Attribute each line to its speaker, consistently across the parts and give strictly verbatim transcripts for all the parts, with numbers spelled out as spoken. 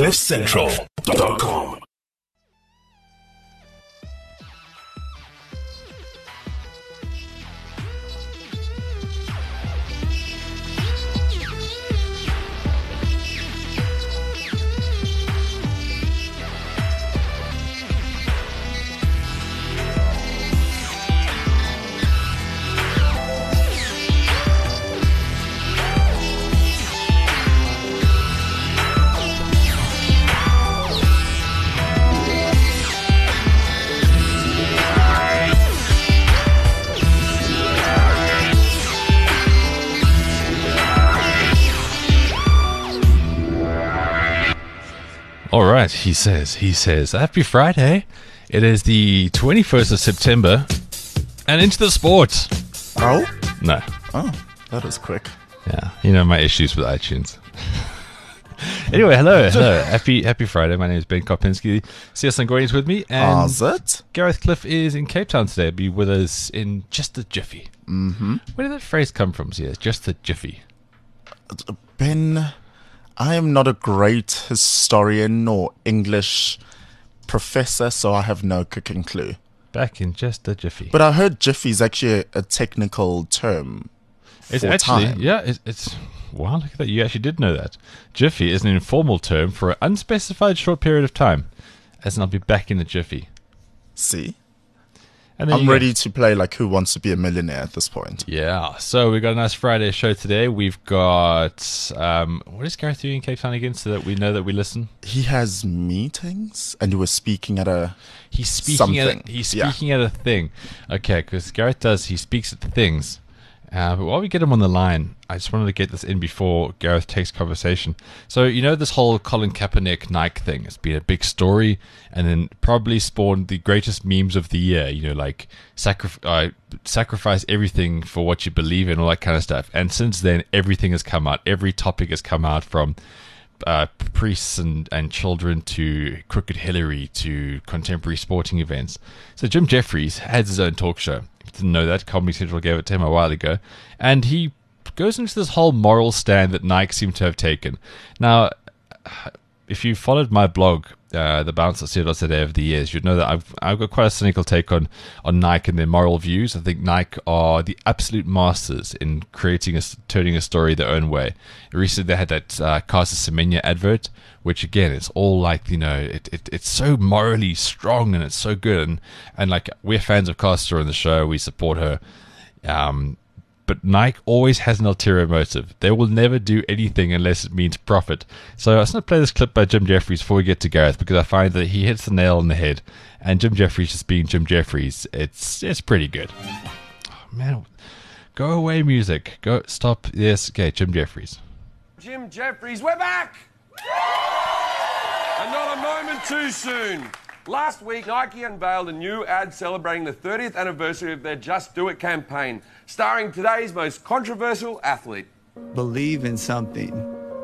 Speaker 1: cliff central dot com.
Speaker 2: All right, he says, he says, happy Friday. It is the twenty-first of September, and into the sports.
Speaker 3: Oh?
Speaker 2: No.
Speaker 3: Oh, that was quick.
Speaker 2: Yeah, you know my issues with iTunes. Anyway, hello, hello. Happy happy Friday. My name is Ben Kopinski. C S Langorian is with me, and
Speaker 3: How's it?
Speaker 2: Gareth Cliff is in Cape Town today. He'll be with us in just a jiffy.
Speaker 3: Mm-hmm.
Speaker 2: Where did that phrase come from, C S? Just a jiffy.
Speaker 3: Ben, I am not a great historian or English professor, so I have no cooking clue.
Speaker 2: Back in just a jiffy.
Speaker 3: But I heard jiffy is actually a, a technical term
Speaker 2: It's
Speaker 3: for
Speaker 2: actually,
Speaker 3: time.
Speaker 2: yeah, it's, it's, wow, look at that. You actually did know that. Jiffy is an informal term for an unspecified short period of time, as in I'll be back in a jiffy.
Speaker 3: See?
Speaker 2: And then
Speaker 3: I'm
Speaker 2: you go-
Speaker 3: ready to play like Who Wants to Be a Millionaire at this point.
Speaker 2: Yeah, so we've got a nice Friday show today. We've got, um, what is Gareth doing in Cape Town again, so that we know that we listen?
Speaker 3: He has meetings, and he was speaking at a...
Speaker 2: He's speaking
Speaker 3: Something.
Speaker 2: at a, he's
Speaker 3: Yeah.
Speaker 2: speaking at a thing. Okay, because Gareth does, he speaks at the things. Uh, but while we get him on the line, I just wanted to get this in before Gareth takes conversation. So, you know, this whole Colin Kaepernick Nike thing has been a big story, and then probably spawned the greatest memes of the year, you know, like sacrif- uh, sacrifice everything for what you believe in, all that kind of stuff. And since then, everything has come out. Every topic has come out, from uh, priests and, and children to Crooked Hillary to contemporary sporting events. So Jim Jeffries has his own talk show. If you didn't know that, Comedy Central gave it to him a while ago. And he goes into this whole moral stand that Nike seem to have taken. Now, if you followed my blog, uh, the Bounce dot co dot za over the years, you'd know that I've I've got quite a cynical take on, on Nike and their moral views. I think Nike are the absolute masters in creating a, turning a story their own way. Recently, they had that uh, Casa Semenya advert, which again, it's all like, you know, it, it it's so morally strong and it's so good. And, and like, we're fans of Casa on the show, we support her. Um, But Nike always has an ulterior motive. They will never do anything unless it means profit. So I was going to play this clip by Jim Jeffries before we get to Gareth, because I find that he hits the nail on the head. And Jim Jeffries just being Jim Jeffries, it's it's pretty good. Oh, man, go away, music. Go stop. Yes, okay, Jim Jeffries.
Speaker 4: Jim Jeffries, we're back! And not a moment too soon. Last week, Nike unveiled a new ad celebrating the thirtieth anniversary of their Just Do It campaign, starring today's most controversial athlete.
Speaker 5: Believe in something,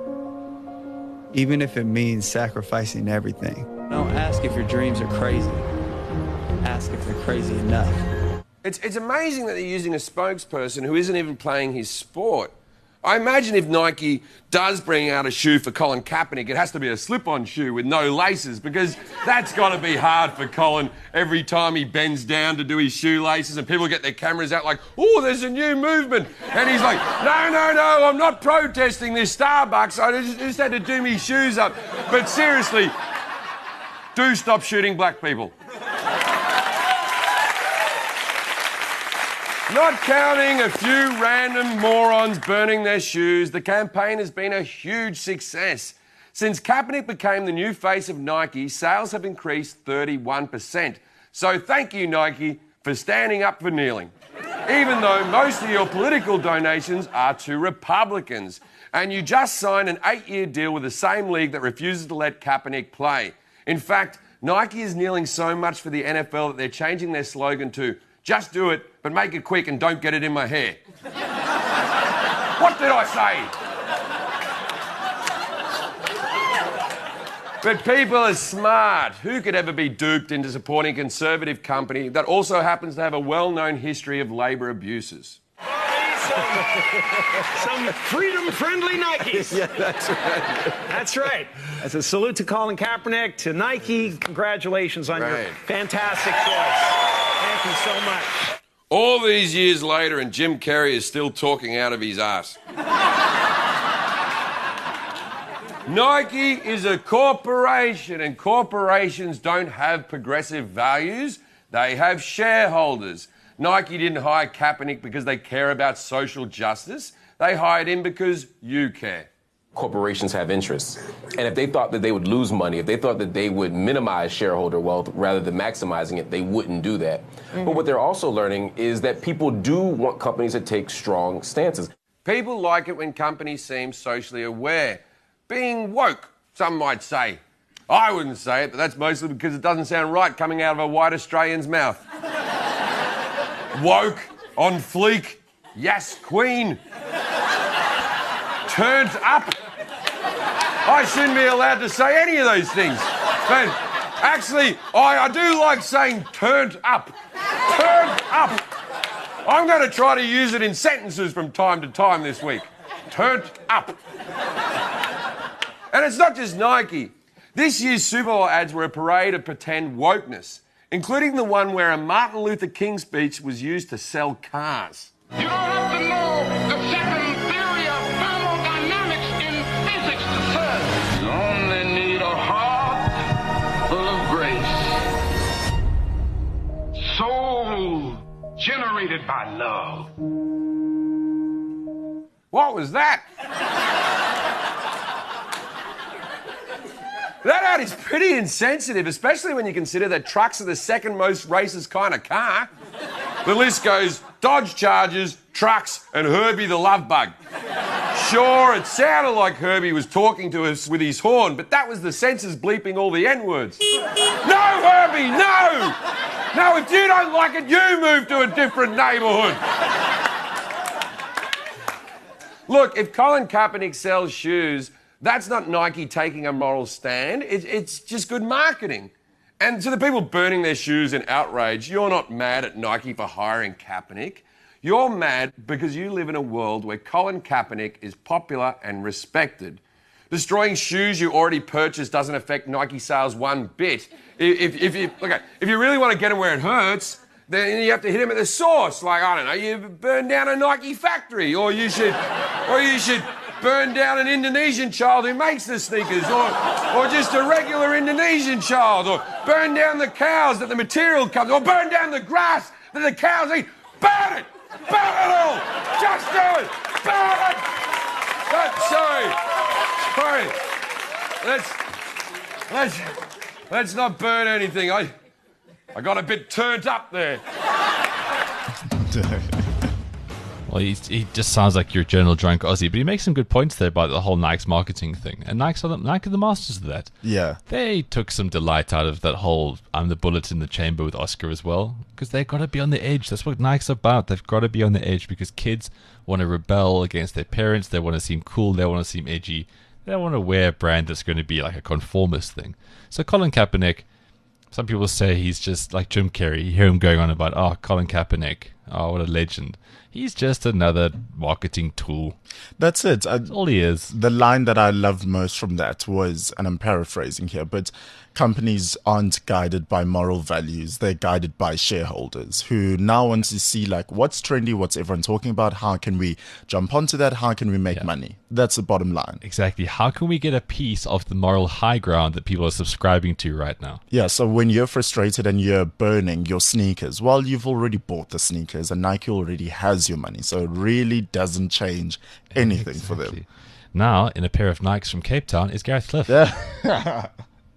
Speaker 5: even if it means sacrificing everything. Don't ask if your dreams are crazy. Ask if they're crazy enough.
Speaker 4: It's, it's amazing that they're using a spokesperson who isn't even playing his sport. I imagine if Nike does bring out a shoe for Colin Kaepernick, it has to be a slip-on shoe with no laces, because that's got to be hard for Colin every time he bends down to do his shoelaces and people get their cameras out like, oh, there's a new movement. And he's like, no, no, no, I'm not protesting this Starbucks. I just, just had to do my shoes up. But seriously, do stop shooting black people. Not counting a few random morons burning their shoes, the campaign has been a huge success. Since Kaepernick became the new face of Nike, sales have increased thirty-one percent. So thank you, Nike, for standing up for kneeling. Even though most of your political donations are to Republicans. And you just signed an eight-year deal with the same league that refuses to let Kaepernick play. In fact, Nike is kneeling so much for the N F L that they're changing their slogan to, just do it, but make it quick and don't get it in my hair. What did I say? But people are smart. Who could ever be duped into supporting a conservative company that also happens to have a well-known history of labour abuses?
Speaker 6: some, some freedom-friendly Nikes.
Speaker 4: Yeah, that's right.
Speaker 6: That's right. As a salute to Colin Kaepernick, to Nike, congratulations on
Speaker 4: Right.
Speaker 6: your fantastic choice. Thank you so much.
Speaker 4: All these years later, and Jim Carrey is still talking out of his ass. Nike is a corporation, and corporations don't have progressive values. They have shareholders. Nike didn't hire Kaepernick because they care about social justice. They hired him because you care.
Speaker 7: Corporations have interests. And if they thought that they would lose money, if they thought that they would minimize shareholder wealth rather than maximizing it, they wouldn't do that. Mm-hmm. But what they're also learning is that people do want companies to take strong stances.
Speaker 4: People like it when companies seem socially aware. Being woke, some might say. I wouldn't say it, but that's mostly because it doesn't sound right coming out of a white Australian's mouth. Woke, on fleek, yes, queen. Turned up. I shouldn't be allowed to say any of those things. But actually, I, I do like saying turned up. Turned up. I'm going to try to use it in sentences from time to time this week. Turned up. And it's not just Nike. This year's Super Bowl ads were a parade of pretend wokeness, including the one where a Martin Luther King speech was used to sell cars.
Speaker 8: You don't have to know the second theory of thermodynamics in physics to serve. You only need a heart full of grace. Soul generated by love.
Speaker 4: What was that? That ad is pretty insensitive, especially when you consider that trucks are the second most racist kind of car. The list goes Dodge Chargers, trucks, and Herbie the Love Bug. Sure, it sounded like Herbie was talking to us with his horn, but that was the censors bleeping all the N-words. No, Herbie, no! No, if you don't like it, you move to a different neighbourhood. Look, if Colin Kaepernick sells shoes, that's not Nike taking a moral stand. It, it's just good marketing. And to the people burning their shoes in outrage, you're not mad at Nike for hiring Kaepernick. You're mad because you live in a world where Colin Kaepernick is popular and respected. Destroying shoes you already purchased doesn't affect Nike sales one bit. If, if, you, okay, if you really want to get him where it hurts, then you have to hit him at the source. Like, I don't know, you burn down a Nike factory, or you should, or you should burn down an Indonesian child who makes the sneakers, or, or just a regular Indonesian child, or burn down the cows that the material comes, or burn down the grass that the cows eat. Burn it! Burn it all! Just do it! Burn it! But, sorry. Sorry. Let's, let's, let's not burn anything. I, I got a bit turned up there.
Speaker 2: Well, he, he just sounds like your general drunk Aussie, but he makes some good points there about the whole Nike's marketing thing. And Nike's are the, Nike are the masters of that.
Speaker 3: Yeah.
Speaker 2: They took some delight out of that whole I'm the bullet in the chamber with Oscar as well, because they've got to be on the edge. That's what Nike's about. They've got to be on the edge because kids want to rebel against their parents. They want to seem cool. They want to seem edgy. They don't want to wear a brand that's going to be like a conformist thing. So Colin Kaepernick, some people say he's just like Jim Carrey. You hear him going on about, oh, Colin Kaepernick, oh, what a legend. He's just another marketing tool.
Speaker 3: That's it. I,
Speaker 2: That's all he is.
Speaker 3: The line that I loved most from that was, and I'm paraphrasing here, but companies aren't guided by moral values. They're guided by shareholders who now want to see like what's trendy, what's everyone talking about, how can we jump onto that, how can we make
Speaker 2: Yeah.
Speaker 3: money? That's the bottom line.
Speaker 2: Exactly. How can we get a piece of the moral high ground that people are subscribing to right now?
Speaker 3: Yeah, so when you're frustrated and you're burning your sneakers, well, you've already bought the sneakers and Nike already has your money. So it really doesn't change anything for them.
Speaker 2: Exactly. Now, in a pair of Nikes from Cape Town is Gareth Cliff.
Speaker 3: Yeah.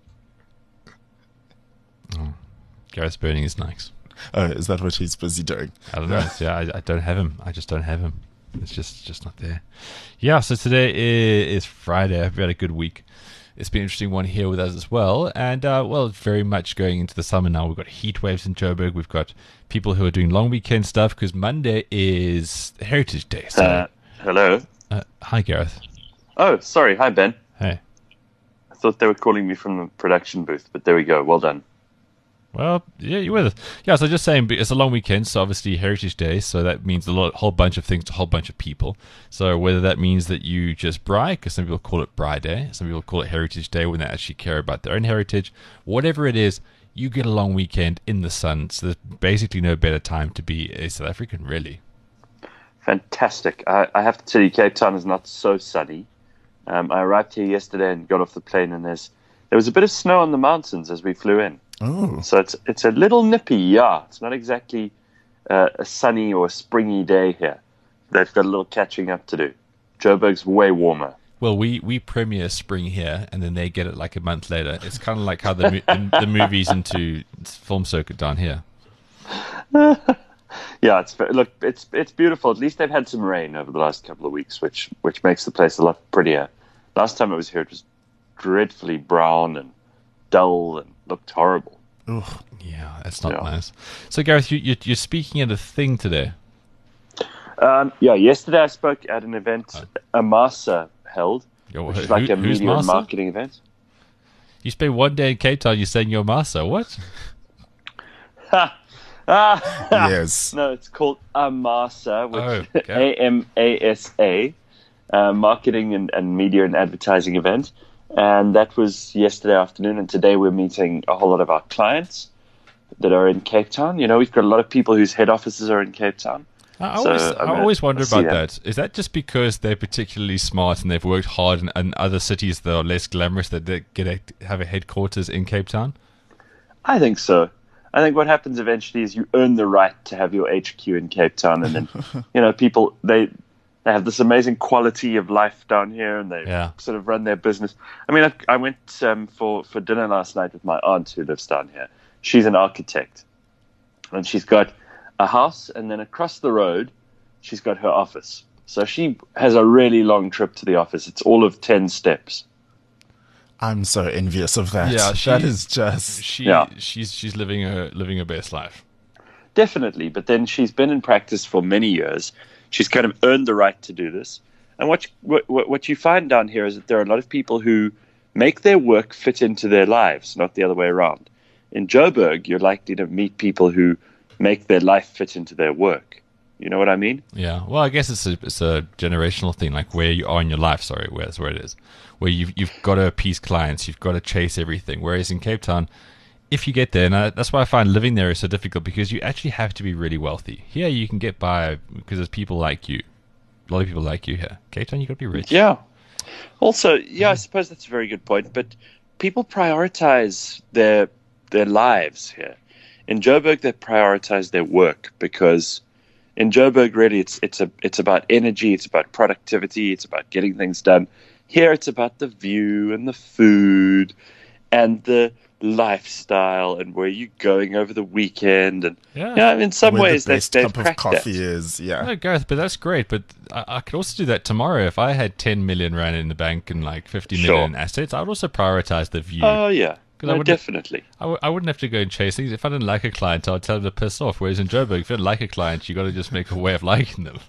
Speaker 2: Oh, Gareth's burning his Nikes.
Speaker 3: Oh, is that what he's busy doing?
Speaker 2: I don't know. It's- yeah, I, I don't have him. I just don't have him. It's just just not there. Yeah, so today is, is Friday. I hope you had a good week. It's been an interesting one here with us as well. And, uh, well, very much going into the summer now. We've got heat waves in Joburg. We've got people who are doing long weekend stuff because Monday is Heritage Day. So,
Speaker 9: Uh, hello.
Speaker 2: uh, hi, Gareth.
Speaker 9: Oh, sorry. Hi, Ben.
Speaker 2: Hey.
Speaker 9: I thought they were calling me from the production booth, but there we go. Well done.
Speaker 2: Well, yeah, you're with us. Yeah, so just saying, it's a long weekend, so obviously Heritage Day, so that means a lot, whole bunch of things to a whole bunch of people. So whether that means that you just braai, because some people call it Braai Day, some people call it Heritage Day when they actually care about their own heritage, whatever it is, you get a long weekend in the sun, so there's basically no better time to be a South African, really.
Speaker 9: Fantastic. I, I have to tell you, Cape Town is not so sunny. Um, I arrived here yesterday and got off the plane, and there's there was a bit of snow on the mountains as we flew in.
Speaker 3: Oh.
Speaker 9: So it's it's a little nippy, yeah. It's not exactly uh, a sunny or springy day here. They've got a little catching up to do. Joburg's way warmer.
Speaker 2: Well, we, we premiere spring here, and then they get it like a month later. It's kind of like how the the, the movies into film circuit down here.
Speaker 9: Yeah, it's look, it's it's beautiful. At least they've had some rain over the last couple of weeks, which which makes the place a lot prettier. Last time I was here, it was dreadfully brown and dull and looked horrible.
Speaker 3: Ugh.
Speaker 2: Yeah, that's not
Speaker 9: Yeah.
Speaker 2: nice. So, Gareth, you, you, you're speaking at a thing today.
Speaker 9: Um, yeah, yesterday I spoke at an event
Speaker 2: Oh.
Speaker 9: Amasa held,
Speaker 2: Yo,
Speaker 9: which is
Speaker 2: who-
Speaker 9: like a
Speaker 2: who's
Speaker 9: media and
Speaker 2: Masa?
Speaker 9: marketing event.
Speaker 2: You spend one day in Cape Town, you're saying you're Masa. What?
Speaker 9: Ha! Ah!
Speaker 3: Yes.
Speaker 9: No, it's called Amasa, which
Speaker 2: Oh, okay.
Speaker 9: A M A S A, uh, marketing and, and media and advertising event. And that was yesterday afternoon. And today we're meeting a whole lot of our clients that are in Cape Town. You know, we've got a lot of people whose head offices are in Cape Town.
Speaker 2: I
Speaker 9: So,
Speaker 2: always,
Speaker 9: I'm
Speaker 2: I
Speaker 9: gonna
Speaker 2: always wonder
Speaker 9: see
Speaker 2: about
Speaker 9: that.
Speaker 2: that. Is that just because they're particularly smart and they've worked hard in, in other cities that are less glamorous that they get a, have a headquarters in Cape Town?
Speaker 9: I think so. I think what happens eventually is you earn the right to have your H Q in Cape Town, and then you know people they they have this amazing quality of life down here, and they
Speaker 2: Yeah.
Speaker 9: sort of run their business. I mean, I, I went um, for for dinner last night with my aunt who lives down here. She's an architect, and she's got a house, and then across the road, she's got her office. So she has a really long trip to the office. It's all of ten steps.
Speaker 3: I'm so envious of that.
Speaker 2: Yeah,
Speaker 3: that
Speaker 2: she-
Speaker 3: is just.
Speaker 2: She,
Speaker 9: Yeah.
Speaker 2: she's she's living her living her best life.
Speaker 9: Definitely, but then she's been in practice for many years. She's kind of earned the right to do this. And what you, what, what you find down here is that there are a lot of people who make their work fit into their lives, not the other way around. In Joburg, you're likely to meet people who make their life fit into their work. You know what I mean?
Speaker 2: Yeah. Well, I guess it's a it's a generational thing, like where you are in your life. Sorry, where that's where it is. Where you've you've got to appease clients, you've got to chase everything. Whereas in Cape Town, if you get there, and I, that's why I find living there is so difficult, because you actually have to be really wealthy. Here, you can get by because there's people like you. A lot of people like you here. Cape Town, you got to be rich.
Speaker 9: Yeah. Also, yeah, I suppose that's a very good point. But people prioritize their their lives here. In Joburg, they prioritize their work, because in Joburg, really, it's it's a it's about energy, it's about productivity, it's about getting things done. Here, it's about the view and the food and the lifestyle and where you're going over the weekend. And
Speaker 2: Yeah.
Speaker 9: yeah, in some
Speaker 3: Where
Speaker 9: ways,
Speaker 3: the
Speaker 9: they,
Speaker 3: best
Speaker 9: they've
Speaker 3: cup of
Speaker 9: cracked
Speaker 3: coffee
Speaker 9: that.
Speaker 3: is. Yeah.
Speaker 2: No, Gareth, but that's great. But I, I could also do that tomorrow if I had ten million rand in the bank and like fifty
Speaker 9: Sure.
Speaker 2: million in assets. I'd also prioritize the view.
Speaker 9: Oh yeah,
Speaker 2: 'Cause I
Speaker 9: no,
Speaker 2: wouldn't-
Speaker 9: definitely.
Speaker 2: I, w- I wouldn't have to go and chase things. If I didn't like a client, I'd tell them to piss off. Whereas in Joburg, if you don't like a client, you got to just make a way of liking them.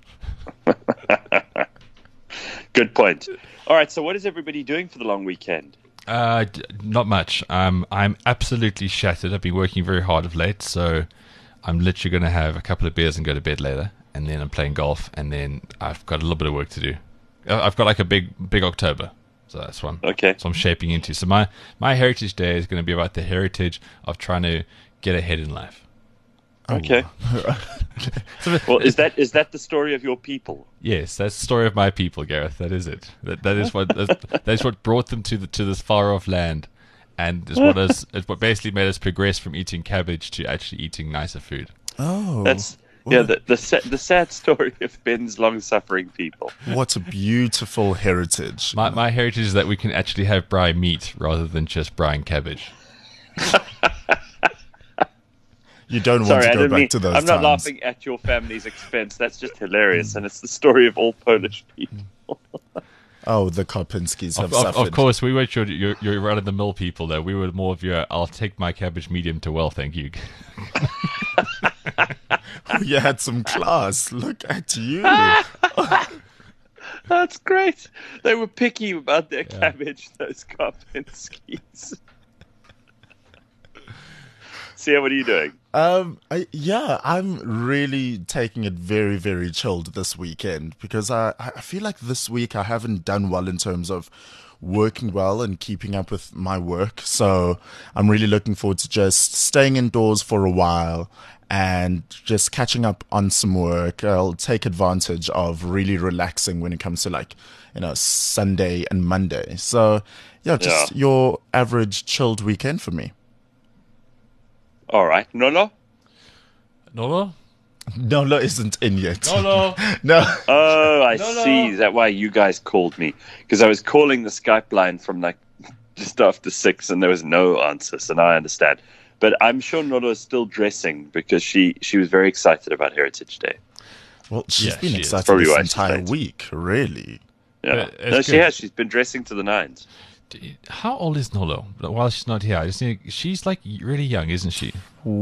Speaker 9: Good point. All right, so what is everybody doing for the long weekend?
Speaker 2: Uh, d- not much. Um, I'm absolutely shattered. I've been working very hard of late, so I'm literally going to have a couple of beers and go to bed later. And then I'm playing golf, and then I've got a little bit of work to do. I- I've got like a big, big October. So that's one.
Speaker 9: Okay.
Speaker 2: So I'm shaping into. So my, my Heritage Day is going to be about the heritage of trying to get ahead in life.
Speaker 9: Okay.
Speaker 2: So
Speaker 9: Well, is that is that the story of your people?
Speaker 2: Yes, that's the story of my people, Gareth. That is it. That that is what that's, that is what brought them to the to this far off land, and is what has is what basically made us progress from eating cabbage to actually eating nicer food.
Speaker 3: Oh.
Speaker 9: That's yeah, the the sa- the sad story of Ben's long-suffering people.
Speaker 3: What a beautiful heritage.
Speaker 2: My my heritage is that we can actually have braai meat rather than just braai and cabbage.
Speaker 3: You don't
Speaker 9: Sorry,
Speaker 3: want
Speaker 9: I
Speaker 3: to go
Speaker 9: didn't
Speaker 3: back
Speaker 9: mean.
Speaker 3: to those
Speaker 9: I'm not
Speaker 3: times.
Speaker 9: laughing at your family's expense. That's just hilarious, and it's the story of all Polish people.
Speaker 3: Oh, the Karpinskis have
Speaker 2: Of, of,
Speaker 3: suffered.
Speaker 2: of course, we weren't your your, your run of the mill people though. We were more of your I'll take my cabbage medium to well, thank you.
Speaker 3: You had some class. Look at you.
Speaker 9: That's great. They were picky about their cabbage, those Karpinskis. Sia, what are you doing?
Speaker 3: Um, I, yeah, I'm really taking it very, very chilled this weekend because I, I feel like this week I haven't done well in terms of working well and keeping up with my work. So I'm really looking forward to just staying indoors for a while and just catching up on some work. I'll take advantage of really relaxing when it comes to like, you know, Sunday and Monday. So yeah, just
Speaker 9: Yeah.
Speaker 3: your average chilled weekend for me.
Speaker 9: All right. Nolo?
Speaker 2: Nolo?
Speaker 3: Nolo isn't in yet.
Speaker 2: Nolo.
Speaker 3: No.
Speaker 9: Oh, I
Speaker 2: No, no.
Speaker 9: see. Is that why you guys called me? Because I was calling the Skype line from like just after six and there was no answer. So now I understand. But I'm sure Nolo is still dressing because she, she was very excited about Heritage Day.
Speaker 3: Well, she's
Speaker 2: Yeah,
Speaker 3: been
Speaker 2: she is.
Speaker 3: excited
Speaker 9: Probably
Speaker 3: this
Speaker 9: why she's
Speaker 3: entire
Speaker 9: late.
Speaker 3: week, really.
Speaker 9: Yeah.
Speaker 2: But it's
Speaker 9: No, she
Speaker 2: good.
Speaker 9: has. She's been dressing to the nines.
Speaker 2: How old is Nolo? While she's not here, I just think she's like really young, isn't she?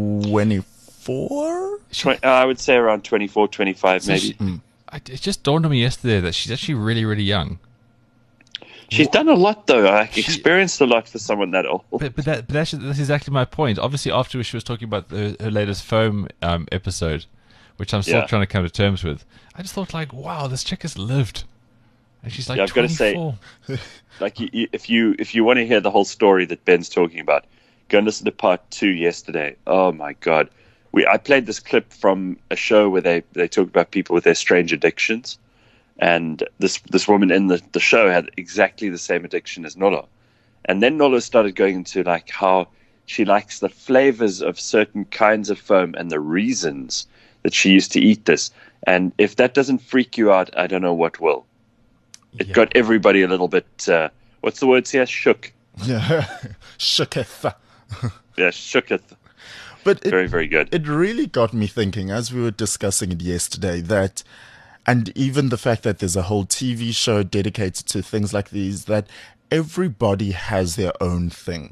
Speaker 3: twenty-four?
Speaker 9: Twen- uh, I would say around twenty-four, twenty-five,
Speaker 2: So
Speaker 9: maybe.
Speaker 2: she- I, it just dawned on me yesterday that she's actually really, really young.
Speaker 9: She's done a lot, though. I experienced a lot for someone that old.
Speaker 2: But but that but that's, that's exactly my point. Obviously, afterwards she was talking about the, her latest Foam um, episode, which I'm still
Speaker 9: Yeah.
Speaker 2: trying to come to terms with. I just thought like, wow, this chick has lived, and she's like
Speaker 9: Yeah, I've gotta say-
Speaker 2: twenty-four.
Speaker 9: Like, you, you, if you if you want to hear the whole story that Ben's talking about, go and listen to part two yesterday. Oh my God, we I played this clip from a show where they they talk about people with their strange addictions, and this this woman in the, the show had exactly the same addiction as Nolo, and then Nolo started going into like how she likes the flavors of certain kinds of foam and the reasons that she used to eat this, and if that doesn't freak you out, I don't know what will. It
Speaker 2: Yeah.
Speaker 9: got everybody a little bit, uh, what's the word here? Shook.
Speaker 3: Yeah. Shooketh.
Speaker 9: Yeah, shooketh.
Speaker 3: But it,
Speaker 9: Very, very good.
Speaker 3: it really got me thinking, as we were discussing it yesterday, that, and even the fact that there's a whole T V show dedicated to things like these, that everybody has their own thing.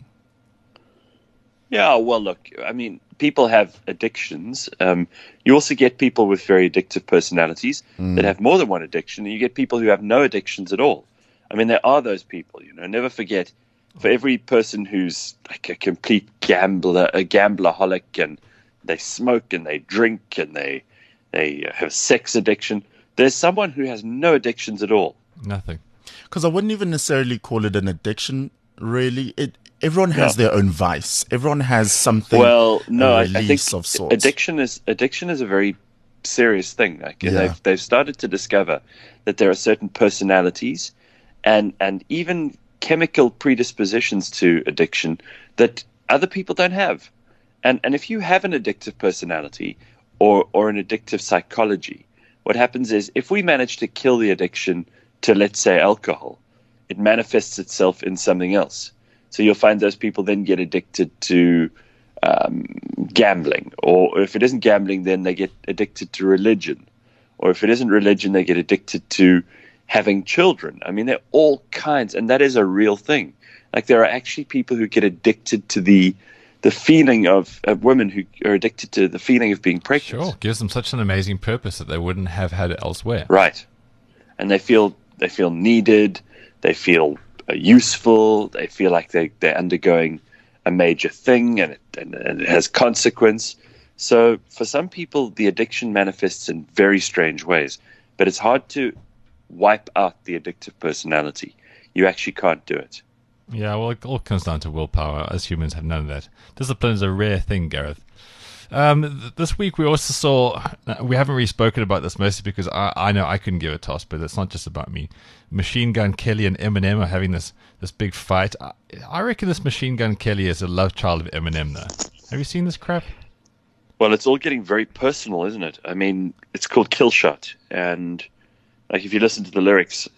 Speaker 9: Yeah, well, look, I mean, people have addictions. Um, you also get people with very addictive personalities that have more than one addiction, and you get people who have no addictions at all. I mean, there are those people, you know, never forget, for every person who's like a complete gambler, a gambleraholic, and they smoke and they drink and they they have sex addiction, there's someone who has no addictions at all.
Speaker 2: Nothing.
Speaker 3: Because I wouldn't even necessarily call it an addiction, really. It Everyone has
Speaker 9: No.
Speaker 3: their own vice. Everyone has something,
Speaker 9: Well, no,
Speaker 3: a
Speaker 9: I, I think
Speaker 3: release of sorts.
Speaker 9: addiction is addiction is a very serious thing. Like
Speaker 3: Yeah.
Speaker 9: they've they've started to discover that there are certain personalities and and even chemical predispositions to addiction that other people don't have. And and if you have an addictive personality or or an addictive psychology, what happens is if we manage to kill the addiction to, let's say, alcohol, it manifests itself in something else. So you'll find those people then get addicted to um, gambling, or if it isn't gambling, then they get addicted to religion, or if it isn't religion, they get addicted to having children. I mean, there are all kinds, and that is a real thing. Like there are actually people who get addicted to the the feeling of, of women who are addicted to the feeling of being pregnant.
Speaker 2: Sure, gives them such an amazing purpose that they wouldn't have had it elsewhere.
Speaker 9: Right. And they feel they feel needed, they feel uh, useful, they feel like they, they're undergoing a major thing and it, and, and it has consequence. So for some people, the addiction manifests in very strange ways, but it's hard to wipe out the addictive personality. You actually can't do it.
Speaker 2: Yeah, well, it all comes down to willpower. As humans, have none of that. Discipline is a rare thing, Gareth. Um, th- this week we also saw. We haven't really spoken about this mostly because I, I know I couldn't give a toss, but it's not just about me. Machine Gun Kelly and Eminem are having this this big fight. I, I reckon this Machine Gun Kelly is a love child of Eminem, though. Have you seen this crap?
Speaker 9: Well, it's all getting very personal, isn't it? I mean, it's called Kill Shot, and like if you listen to the lyrics,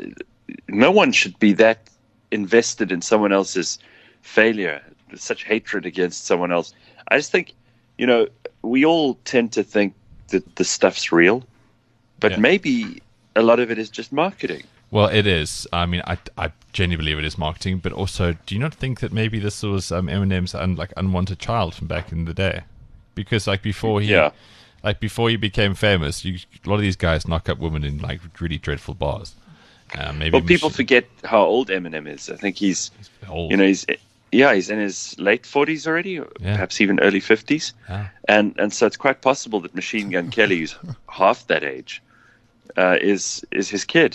Speaker 9: no one should be that invested in someone else's failure, such hatred against someone else. I just think, you know, we all tend to think that the stuff's real, but
Speaker 2: Yeah.
Speaker 9: maybe a lot of it is just marketing.
Speaker 2: Well, it is. I mean, I, I genuinely believe it is marketing, but also, do you not think that maybe this was um, Eminem's un, like unwanted child from back in the day? Because like before he,
Speaker 9: Yeah.
Speaker 2: like before he became famous, you, a lot of these guys knock up women in like really dreadful bars. Uh, maybe
Speaker 9: Well, people
Speaker 2: Mach-
Speaker 9: forget how old Eminem is. I think he's,
Speaker 2: old.
Speaker 9: you know, he's yeah, he's in his late forties already, or
Speaker 2: Yeah.
Speaker 9: perhaps even early fifties.
Speaker 2: Yeah.
Speaker 9: And and so it's quite possible that Machine Gun Kelly, who's half that age, uh, is is his kid.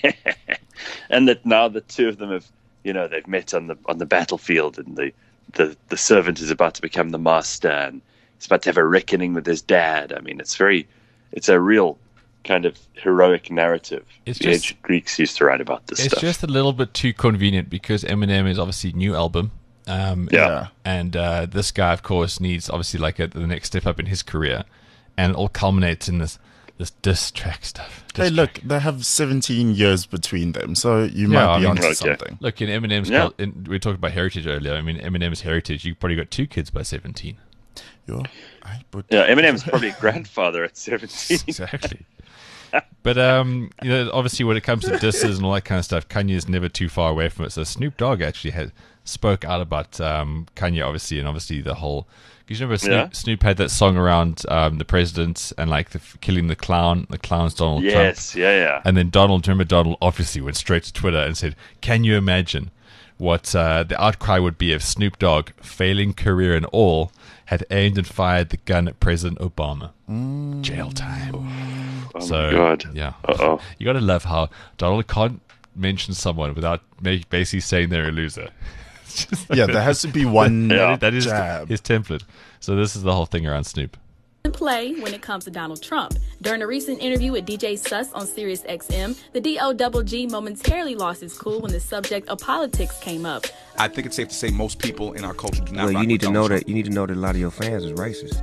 Speaker 9: And that now the two of them have, you know, they've met on the on the battlefield, and the, the, the servant is about to become the master, and he's about to have a reckoning with his dad. I mean, it's very, it's a real kind of heroic narrative.
Speaker 2: It's
Speaker 9: the
Speaker 2: just-
Speaker 9: ancient Greeks used to write about this
Speaker 2: It's
Speaker 9: stuff.
Speaker 2: just a little bit too convenient because Eminem is obviously new album. Um,
Speaker 9: Yeah.
Speaker 2: And uh, this guy, of course, needs obviously like a, the next step up in his career. And it all culminates in this this diss track stuff. Diss
Speaker 3: Hey, look,
Speaker 2: track.
Speaker 3: they have seventeen years between them, so you
Speaker 2: Yeah,
Speaker 3: might
Speaker 2: I
Speaker 3: be
Speaker 2: mean-
Speaker 3: onto
Speaker 9: Okay.
Speaker 3: something.
Speaker 2: Look, in Eminem's,
Speaker 9: Yeah.
Speaker 2: cul- in, we talked about heritage earlier. I mean, Eminem's heritage, you probably got two kids by seventeen.
Speaker 3: Yo, I put-
Speaker 9: Yeah, Eminem's probably a grandfather at seventeen.
Speaker 2: Exactly. But um, you know, obviously, when it comes to disses and all that kind of stuff, Kanye's never too far away from it. So Snoop Dogg actually had spoke out about um, Kanye, obviously, and obviously the whole. Because you remember Snoop,
Speaker 9: Yeah.
Speaker 2: Snoop had that song around um, the president and like the, killing the clown. The clown's Donald Trump.
Speaker 9: Yes, yeah, yeah.
Speaker 2: And then Donald, remember Donald obviously went straight to Twitter and said, "Can you imagine what uh, the outcry would be if Snoop Dogg, failing career and all, had aimed and fired the gun at President Obama? Jail time."
Speaker 9: Oh
Speaker 2: So,
Speaker 9: my God.
Speaker 2: yeah.
Speaker 9: Uh-oh.
Speaker 2: You got to love how Donald can't mention someone without make, basically saying they're a loser. It's just like
Speaker 3: Yeah, there has to be one
Speaker 9: Yeah.
Speaker 2: that is
Speaker 3: jab.
Speaker 2: his template. So this is the whole thing around Snoop.
Speaker 10: In play when it comes to Donald Trump. During a recent interview with D J Sus on Sirius X M, the D O Double G momentarily lost his cool when the subject of politics came up.
Speaker 11: I think it's safe to say most people in our culture do not.
Speaker 12: Well,
Speaker 11: rock
Speaker 12: you need
Speaker 11: with
Speaker 12: to
Speaker 11: Donald
Speaker 12: know
Speaker 11: Trump.
Speaker 12: that you need to know that a lot of your fans is racist.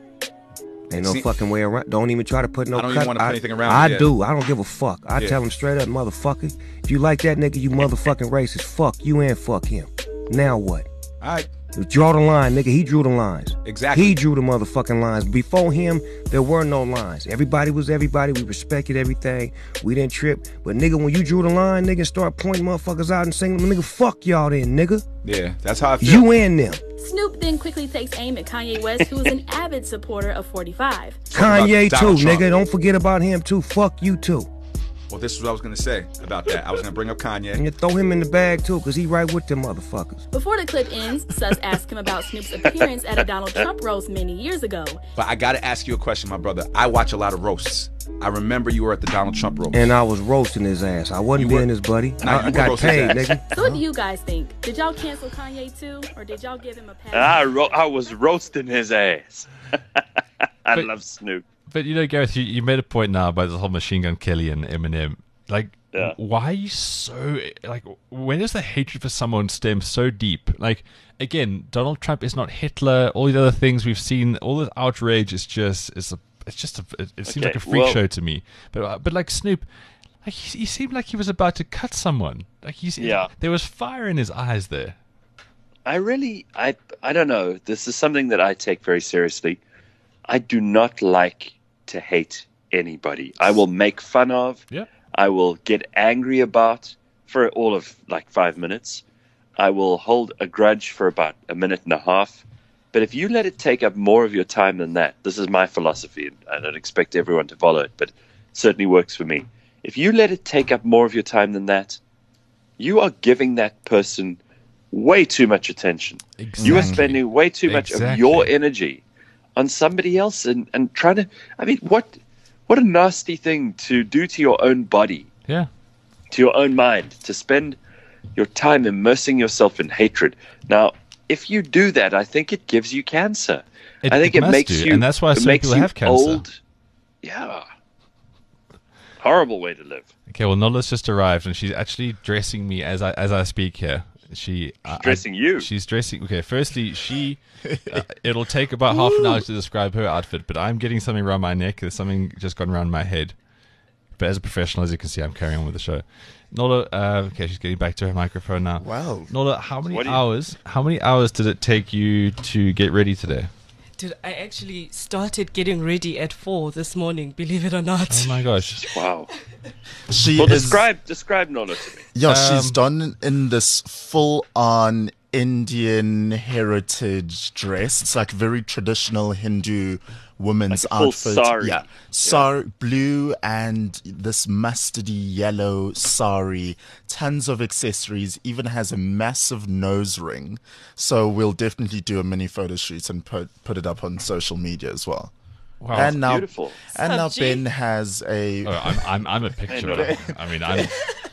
Speaker 12: Ain't no
Speaker 11: See-
Speaker 12: fucking way around. Don't even try to put no.
Speaker 11: I don't
Speaker 12: cut.
Speaker 11: even wanna put
Speaker 12: I,
Speaker 11: anything around
Speaker 12: I
Speaker 11: it, yeah.
Speaker 12: do. I don't give a fuck. I
Speaker 11: Yeah.
Speaker 12: tell him straight up, motherfucker. If you like that nigga, you motherfucking racist. Fuck you and fuck him. Now what?
Speaker 11: All right.
Speaker 12: Draw the line, nigga. He drew the lines.
Speaker 11: Exactly.
Speaker 12: He drew the motherfucking lines. Before him, there were no lines. Everybody was everybody. We respected everything. We didn't trip. But nigga, when you drew the line, nigga, and start pointing motherfuckers out and saying, nigga, fuck y'all then, nigga.
Speaker 11: Yeah, that's how I feel.
Speaker 12: You and them.
Speaker 10: Snoop then quickly takes aim at Kanye West, who is an avid supporter of forty-five.
Speaker 12: Kanye too,
Speaker 11: Donald Trump.
Speaker 12: nigga. Don't forget about him too. Fuck you too.
Speaker 11: Well, this is what I was gonna say about that. I was gonna bring up Kanye.
Speaker 12: And you throw him in the bag too, cause he right with them motherfuckers.
Speaker 10: Before the clip ends, Sus asked him about Snoop's appearance at a Donald Trump roast many years ago.
Speaker 11: But I gotta ask you a question, my brother. I watch a lot of roasts. I remember you were at the Donald Trump roast.
Speaker 12: And I was roasting his ass. I wasn't
Speaker 11: You were-
Speaker 12: being his buddy.
Speaker 11: Nah,
Speaker 12: I,
Speaker 11: you
Speaker 12: I
Speaker 11: were
Speaker 12: got
Speaker 11: roasting his
Speaker 12: paid,
Speaker 11: ass.
Speaker 12: nigga.
Speaker 10: So what do you guys think? Did y'all cancel Kanye too? Or did y'all give him a pass?
Speaker 9: I, ro- I was roasting his ass. I
Speaker 2: But-
Speaker 9: love Snoop.
Speaker 2: But you know, Gareth, you, you made a point now about the whole Machine Gun Kelly and Eminem. Like,
Speaker 9: Yeah.
Speaker 2: why are you so like? Where does the hatred for someone stem so deep? Like, again, Donald Trump is not Hitler. All these other things we've seen, all this outrage is just it's a it's just a it, it seems
Speaker 9: Okay,
Speaker 2: like a freak
Speaker 9: well-
Speaker 2: show to me. But uh, but like Snoop, like he, he seemed like he was about to cut someone. Like he's
Speaker 9: Yeah.
Speaker 2: there was fire in his eyes there.
Speaker 9: I really, I, I don't know. This is something that I take very seriously. I do not like to hate anybody. I will make fun of.
Speaker 2: Yeah.
Speaker 9: I will get angry about for all of like five minutes. I will hold a grudge for about a minute and a half. But if you let it take up more of your time than that, this is my philosophy, and I don't expect everyone to follow it, but it certainly works for me. If you let it take up more of your time than that, you are giving that person way too much attention.
Speaker 2: Exactly.
Speaker 9: You are spending way too much of
Speaker 2: Exactly.
Speaker 9: your energy on somebody else and, and trying to, I mean, what what a nasty thing to do to your own body,
Speaker 2: Yeah.
Speaker 9: to your own mind, to spend your time immersing yourself in hatred. Now, if you do that, I think it gives you cancer.
Speaker 2: It-
Speaker 9: I think
Speaker 2: it
Speaker 9: it,
Speaker 2: must
Speaker 9: makes
Speaker 2: do,
Speaker 9: you,
Speaker 2: and that's why
Speaker 9: it
Speaker 2: some
Speaker 9: makes
Speaker 2: people
Speaker 9: you
Speaker 2: have cancer.
Speaker 9: old. Yeah. Horrible way to live.
Speaker 2: Okay, well, Nola's just arrived, and she's actually dressing me as I as I speak here. She she's
Speaker 9: dressing you.
Speaker 2: She's dressing. Okay, firstly, she. Uh, it'll take about half an hour to describe her outfit, but I'm getting something around my neck. There's something just gone around my head. But as a professional, as you can see, I'm carrying on with the show. Nola, uh, okay, she's getting back to her microphone now.
Speaker 3: Wow.
Speaker 2: Nola, how many
Speaker 9: What do you-
Speaker 2: hours? How many hours did it take you to get ready today?
Speaker 13: Dude, I actually started getting ready at four this morning, believe it or not.
Speaker 2: Oh my gosh!
Speaker 9: Wow.
Speaker 3: She
Speaker 9: Well,
Speaker 3: is,
Speaker 9: describe describe Nola to me.
Speaker 3: yeah, she's
Speaker 2: Um,
Speaker 3: done in this full-on Indian heritage dress. It's like very traditional Hindu woman's
Speaker 9: Like full
Speaker 3: outfit.
Speaker 9: sari.
Speaker 3: Yeah. Sari, blue and this mustardy yellow sari. Tons of accessories. Even has a massive nose ring. So we'll definitely do a mini photo shoot and put put it up on social media as well.
Speaker 2: Wow,
Speaker 3: and now,
Speaker 9: beautiful.
Speaker 3: And now
Speaker 13: Subji.
Speaker 3: Ben has a.
Speaker 2: Oh, I'm, I'm, I'm a picture of it. I mean, I'm.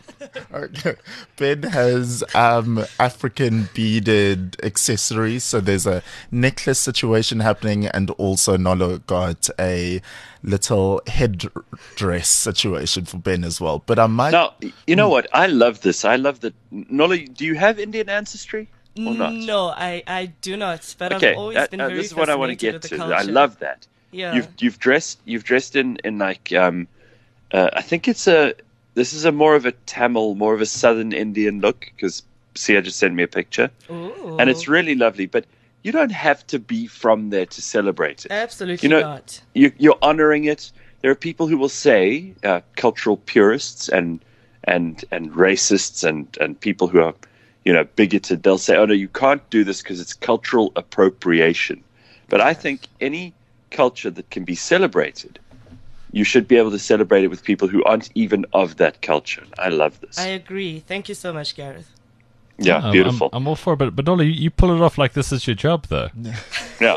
Speaker 3: Okay. Ben has um, African beaded accessories. So there's a necklace situation happening, and also Nolo got a little headdress situation for Ben as well. But I might.
Speaker 9: Now, you know what? I love this. I love that. Nolly, do you have Indian ancestry or not?
Speaker 13: No, I, I do not. But
Speaker 9: Okay,
Speaker 13: I've always
Speaker 9: uh,
Speaker 13: been
Speaker 9: uh,
Speaker 13: very
Speaker 9: this is what I want to
Speaker 13: fascinated
Speaker 9: get
Speaker 13: with
Speaker 9: to.
Speaker 13: the
Speaker 9: I
Speaker 13: culture.
Speaker 9: love that.
Speaker 13: Yeah.
Speaker 9: You've you've dressed you've dressed in in like um, uh, I think it's a this is a more of a Tamil, more of a Southern Indian look because Sia just sent me a picture,
Speaker 13: Ooh.
Speaker 9: and it's really lovely. But you don't have to be from there to celebrate it.
Speaker 13: Absolutely
Speaker 9: You know,
Speaker 13: not.
Speaker 9: you, you're honoring it. There are people who will say, uh, cultural purists and and and racists and and people who are, you know, bigoted. They'll say, "Oh no, you can't do this because it's cultural appropriation." But I think any culture that can be celebrated, you should be able to celebrate it with people who aren't even of that culture. I love this.
Speaker 13: I agree. Thank you so much, Gareth.
Speaker 9: Yeah,
Speaker 2: I'm-
Speaker 9: beautiful.
Speaker 2: I'm, I'm all for it, but but Nolly, you, you pull it off like this is your job, though.
Speaker 9: Yeah.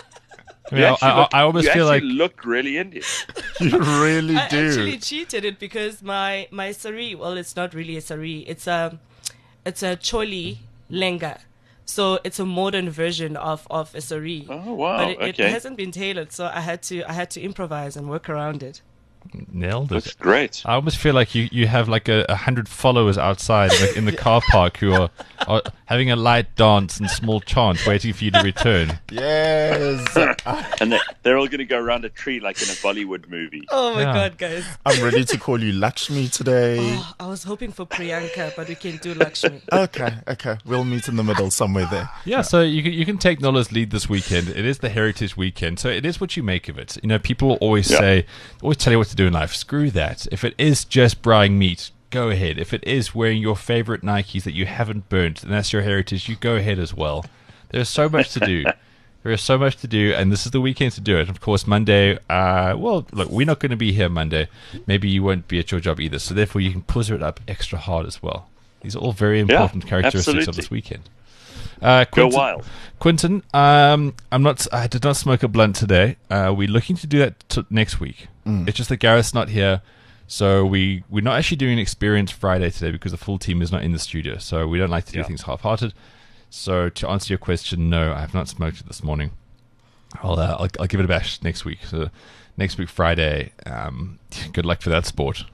Speaker 2: I mean,
Speaker 9: You
Speaker 2: I,
Speaker 9: actually
Speaker 2: I,
Speaker 9: look-
Speaker 2: I almost
Speaker 9: you
Speaker 2: feel like
Speaker 9: actually look really Indian.
Speaker 3: You really
Speaker 13: I
Speaker 3: do.
Speaker 13: actually cheated it because my my sari, well, it's not really a sari. It's a it's a choli lenga. So it's a modern version of, of a sari.
Speaker 9: Oh wow!
Speaker 13: But it, it
Speaker 9: okay,
Speaker 13: hasn't been tailored, so I had to I had to improvise and work around it.
Speaker 2: nailed it.
Speaker 9: that's great.
Speaker 2: I almost feel like you, you have like a, a hundred followers outside like in the car park who are, are having a light dance and small chant waiting for you to return.
Speaker 3: Yes.
Speaker 9: And they, they're all going to go around a tree like in a Bollywood movie.
Speaker 13: Oh my
Speaker 2: Yeah.
Speaker 13: god, guys!
Speaker 3: I'm ready to call you Lakshmi today.
Speaker 13: Oh, I was hoping for Priyanka, but we can do Lakshmi.
Speaker 3: Okay, okay. We'll meet in the middle somewhere there.
Speaker 2: Yeah, so you can, you can take Nola's lead this weekend. It is the Heritage Weekend, so it is what you make of it. You know, people will always
Speaker 9: Yeah.
Speaker 2: say, always tell you what to do in life. Screw that. If it is just buying meat, go ahead. If it is wearing your favorite Nikes that you haven't burnt, and that's your heritage, you go ahead as well. There's so much to do. There is so much to do, and this is the weekend to do it. Of course, Monday, uh, well, look, we're not going to be here Monday. Maybe you won't be at your job either, so therefore you can puzzle it up extra hard as well. These are all very important characteristics of
Speaker 9: absolutely.
Speaker 2: this weekend. Uh,
Speaker 9: Go
Speaker 2: Quinton,
Speaker 9: wild.
Speaker 2: Quinton, um, I'm not. I did not smoke a blunt today. Uh, we're looking to do that t- next week. It's just that Gareth's not here, so we we're not actually doing an Experience Friday today because the full team is not in the studio. So we don't like to do
Speaker 9: Yeah.
Speaker 2: things half-hearted. So to answer your question, no, I have not smoked it this morning. I'll uh, I'll, I'll give it a bash next week. So next week Friday. Um, good luck for that sport.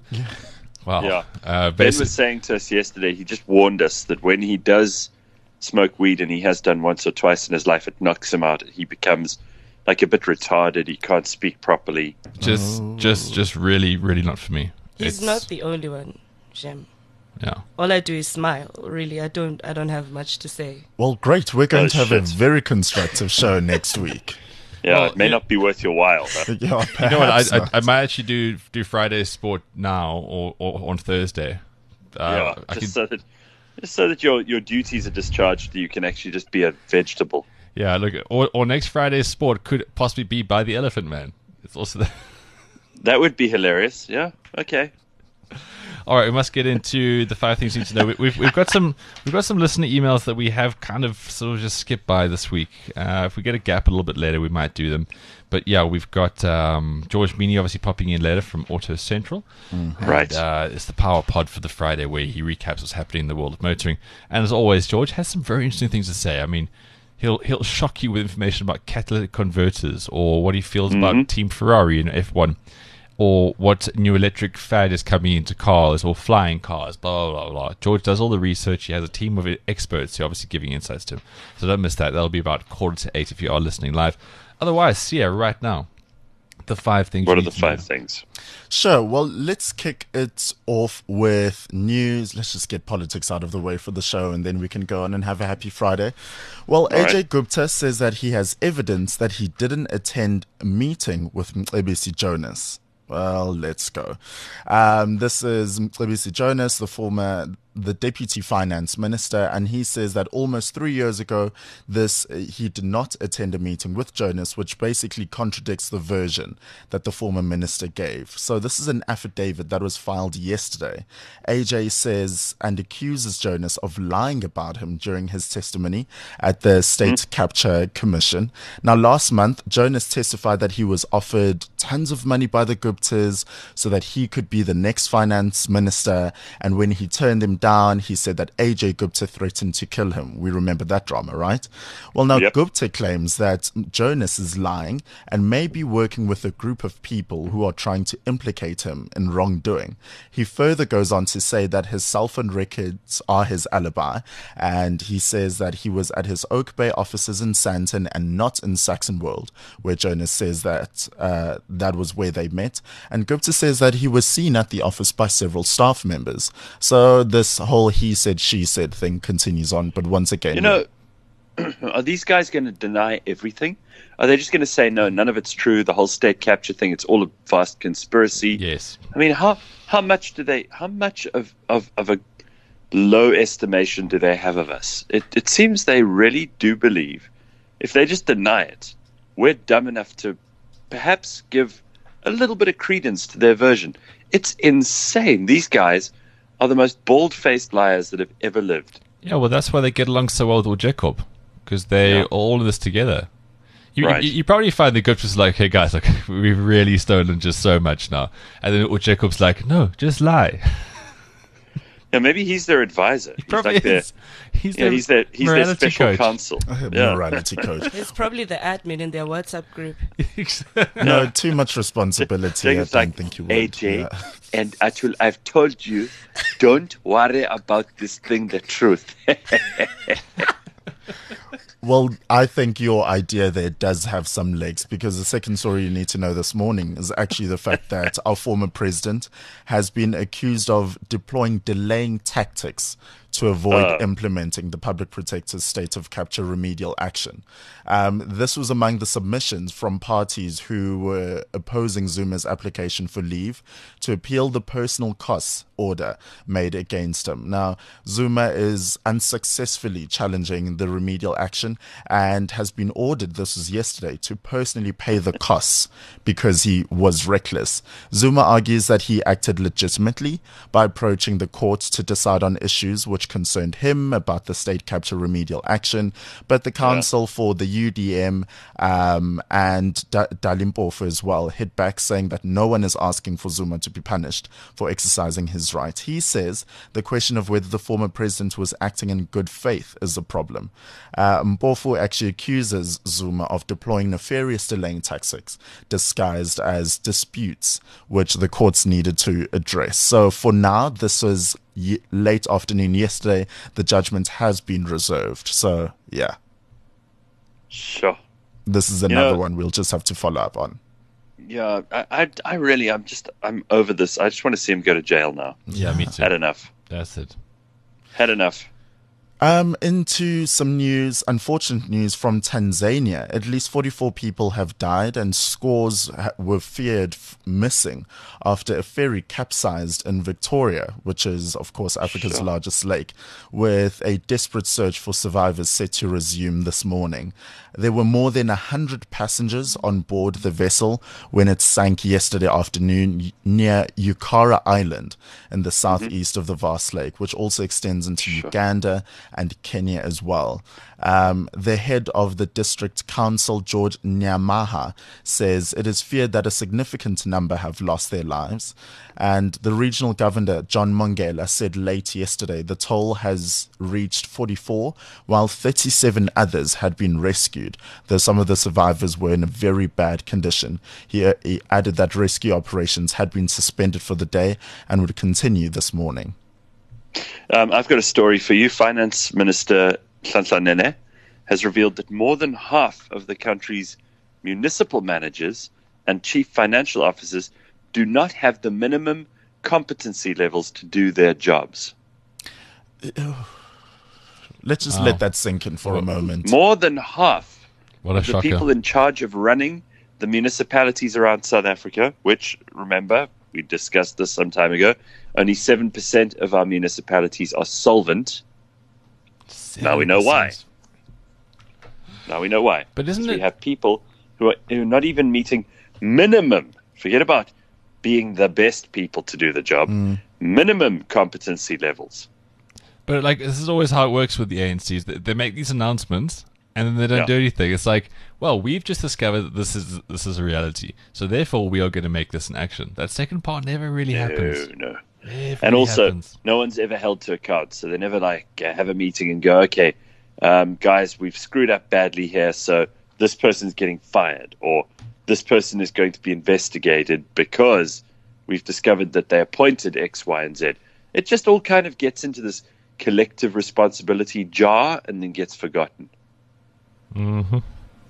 Speaker 2: Wow.
Speaker 9: Yeah.
Speaker 2: Uh,
Speaker 9: Ben
Speaker 2: basi-
Speaker 9: was saying to us yesterday, he just warned us that when he does smoke weed, and he has done once or twice in his life, it knocks him out. He becomes like a bit retarded. He can't speak properly.
Speaker 2: just just just really really not for me.
Speaker 13: He's
Speaker 2: It's-
Speaker 13: not the only one, Jem.
Speaker 2: Yeah.
Speaker 13: All I do is smile. Really, I don't I don't have much to say.
Speaker 3: Well, great. We're going
Speaker 9: Oh,
Speaker 3: to have a
Speaker 9: shit.
Speaker 3: very constructive show next week.
Speaker 9: Yeah,
Speaker 2: Well,
Speaker 9: it may
Speaker 2: yeah.
Speaker 9: not be worth your while. Though.
Speaker 3: Yeah,
Speaker 2: You know what? I,
Speaker 3: perhaps
Speaker 2: I,
Speaker 3: not.
Speaker 2: I might actually do do Friday's sport now or, or on Thursday. Uh,
Speaker 9: yeah,
Speaker 2: I
Speaker 9: just
Speaker 2: could,
Speaker 9: so that just so that your your duties are discharged, you can actually just be a vegetable.
Speaker 2: yeah. Look, or, or next Friday's sport could possibly be by the Elephant Man. It's also the,
Speaker 9: That would be hilarious. Yeah. Okay.
Speaker 2: all right. We must get into the five things you need to know. We, we've we've got some we've got some listener emails that we have kind of sort of just skipped by this week. Uh, if we get a gap a little bit later, we might do them. But yeah, we've got um, George Meany obviously popping in later from Auto Central. And,
Speaker 9: Right.
Speaker 2: Uh, it's the Power Pod for the Friday where he recaps what's happening in the world of motoring. And as always, George has some very interesting things to say. I mean, he'll he'll shock you with information about catalytic converters or what he feels about Team Ferrari in F one. Or what new electric fad is coming into cars or flying cars, blah, blah, blah, blah. George does all the research. He has a team of experts who are obviously giving insights to him. So don't miss that. That'll be about quarter to eight if you are listening live. Otherwise, Sia, right now, the five things
Speaker 9: What
Speaker 2: you
Speaker 9: are
Speaker 2: need
Speaker 9: the
Speaker 2: to know.
Speaker 9: five things?
Speaker 3: Sure. Well, let's kick it off with news. Let's just get politics out of the way for the show, and then we can go on and have a happy Friday. Well,
Speaker 9: All
Speaker 3: A J
Speaker 9: right.
Speaker 3: Gupta says that he has evidence that he didn't attend a meeting with Mcebisi Jonas. Well, let's go. Um, this is Mcebisi Jonas, the former the deputy finance minister, and he says that almost three years ago, this uh, he did not attend a meeting with Jonas, which basically contradicts the version that the former minister gave. So this is an affidavit that was filed yesterday. A J says and accuses Jonas of lying about him during his testimony at the State mm. Capture Commission. Now, last month, Jonas testified that he was offered tons of money by the Guptas so that he could be the next finance minister, and when he turned them down, he said that A J Gupta threatened to kill him. We remember that drama, right? Well, now yep. Gupta claims that Jonas is lying and may be working with a group of people who are trying to implicate him in wrongdoing. He further goes on to say that his cell phone records are his alibi, and he says that he was at his Oak Bay offices in Sandton and not in Saxon World, where Jonas says that uh, that was where they met. And Gupta says that he was seen at the office by several staff members. So this whole he said, she said thing continues on. But once again,
Speaker 9: you know, are these guys going to deny everything? Are they just going to say, no, none of it's true, the whole state capture thing, it's all a vast conspiracy?
Speaker 2: Yes.
Speaker 9: I mean, how how much do they, how much of, of, of a low estimation do they have of us? It, it seems they really do believe, if they just deny it, we're dumb enough to perhaps give a little bit of credence to their version. It's insane. These guys are the most bald-faced liars that have ever lived.
Speaker 2: Yeah, well, that's why they get along so well with Jacob, because they yeah. all in this together. You, right. you, you probably find the Gupta's like, hey guys, like we've really stolen just so much now, and then Jacob's like, no, just lie.
Speaker 9: Yeah, maybe he's their advisor.
Speaker 2: He
Speaker 9: he's
Speaker 2: probably
Speaker 9: like their,
Speaker 2: is. He's
Speaker 9: yeah,
Speaker 2: their,
Speaker 9: he's their, he's their special
Speaker 2: coach.
Speaker 9: counsel.
Speaker 3: Yeah. Morality coach.
Speaker 13: He's probably the admin in their WhatsApp group.
Speaker 3: No, too much responsibility. I don't
Speaker 9: like,
Speaker 3: think you would.
Speaker 9: A J,
Speaker 3: yeah.
Speaker 9: and actually, I've told you, don't worry about this thing, the truth.
Speaker 3: Well, I think your idea there does have some legs, because the second story you need to know this morning is actually the fact that our former president has been accused of deploying delaying tactics to avoid uh. implementing the public protector's state of capture remedial action. Um, this was among the submissions from parties who were opposing Zuma's application for leave to appeal the personal costs order made against him. Now, Zuma is unsuccessfully challenging the remedial action and has been ordered, this was yesterday, to personally pay the costs because he was reckless. Zuma argues that he acted legitimately by approaching the courts to decide on issues which concerned him about the state capture remedial action, but the council yeah. for the U D M um, and da- Dalimpofu as well hit back, saying that no one is asking for Zuma to be punished for exercising his right. He says the question of whether the former president was acting in good faith is a problem. Uh, Mpofu actually accuses Zuma of deploying nefarious delaying tactics disguised as disputes, which the courts needed to address. So for now, this was y- late afternoon yesterday. The judgment has been reserved. So, yeah.
Speaker 9: Sure.
Speaker 3: This is another
Speaker 9: you know,
Speaker 3: one we'll just have to follow up on.
Speaker 9: Yeah, I, I, I really, I'm just, I'm over this. I just want to see him go to jail now.
Speaker 2: Yeah, me too.
Speaker 9: Had enough.
Speaker 2: That's it.
Speaker 9: Had enough.
Speaker 3: Um, into some news, unfortunate news from Tanzania. At least forty-four people have died and scores ha- were feared f- missing after a ferry capsized in Victoria, which is, of course, Africa's sure. largest lake, with a desperate search for survivors set to resume this morning. There were more than one hundred passengers on board the vessel when it sank yesterday afternoon near Ukara Island in the southeast mm-hmm. of the vast lake, which also extends into sure. Uganda and Kenya as well. Um, the head of the district council, George Nyamaha, says it is feared that a significant number have lost their lives. And the regional governor, John Mongela, said late yesterday the toll has reached forty-four, while thirty-seven others had been rescued, though some of the survivors were in a very bad condition. He, he added that rescue operations had been suspended for the day and would continue this morning.
Speaker 9: Um, I've got a story for you. Finance Minister Nhlanhla Nene has revealed that more than half of the country's municipal managers and chief financial officers do not have the minimum competency levels to do their jobs.
Speaker 3: Let's just wow. let that sink in for a moment.
Speaker 9: More than half
Speaker 2: what a
Speaker 9: of the
Speaker 2: shocker.
Speaker 9: people in charge of running the municipalities around South Africa, which, remember, we discussed this some time ago, only seven percent of our municipalities are solvent. Now we know why. Now we know why.
Speaker 2: But isn't
Speaker 9: Because
Speaker 2: it?
Speaker 9: we have people who are, who are not even meeting minimum, forget about being the best people to do the job,
Speaker 3: Mm.
Speaker 9: minimum competency levels.
Speaker 2: But like this is always how it works with the A N Cs. They, they make these announcements and then they don't
Speaker 9: Yeah.
Speaker 2: do anything. It's like, well, we've just discovered that this is this is a reality, so therefore we are going to make this an action. That second part never really happens.
Speaker 9: No, no.
Speaker 2: Never
Speaker 9: And also,
Speaker 2: happens.
Speaker 9: no one's ever held to account, so they never like uh, have a meeting and go, okay, um, guys, we've screwed up badly here, so this person's getting fired, or this person is going to be investigated because we've discovered that they appointed X, Y, and Z. It just all kind of gets into this collective responsibility jar and then gets forgotten.
Speaker 2: Mm-hmm.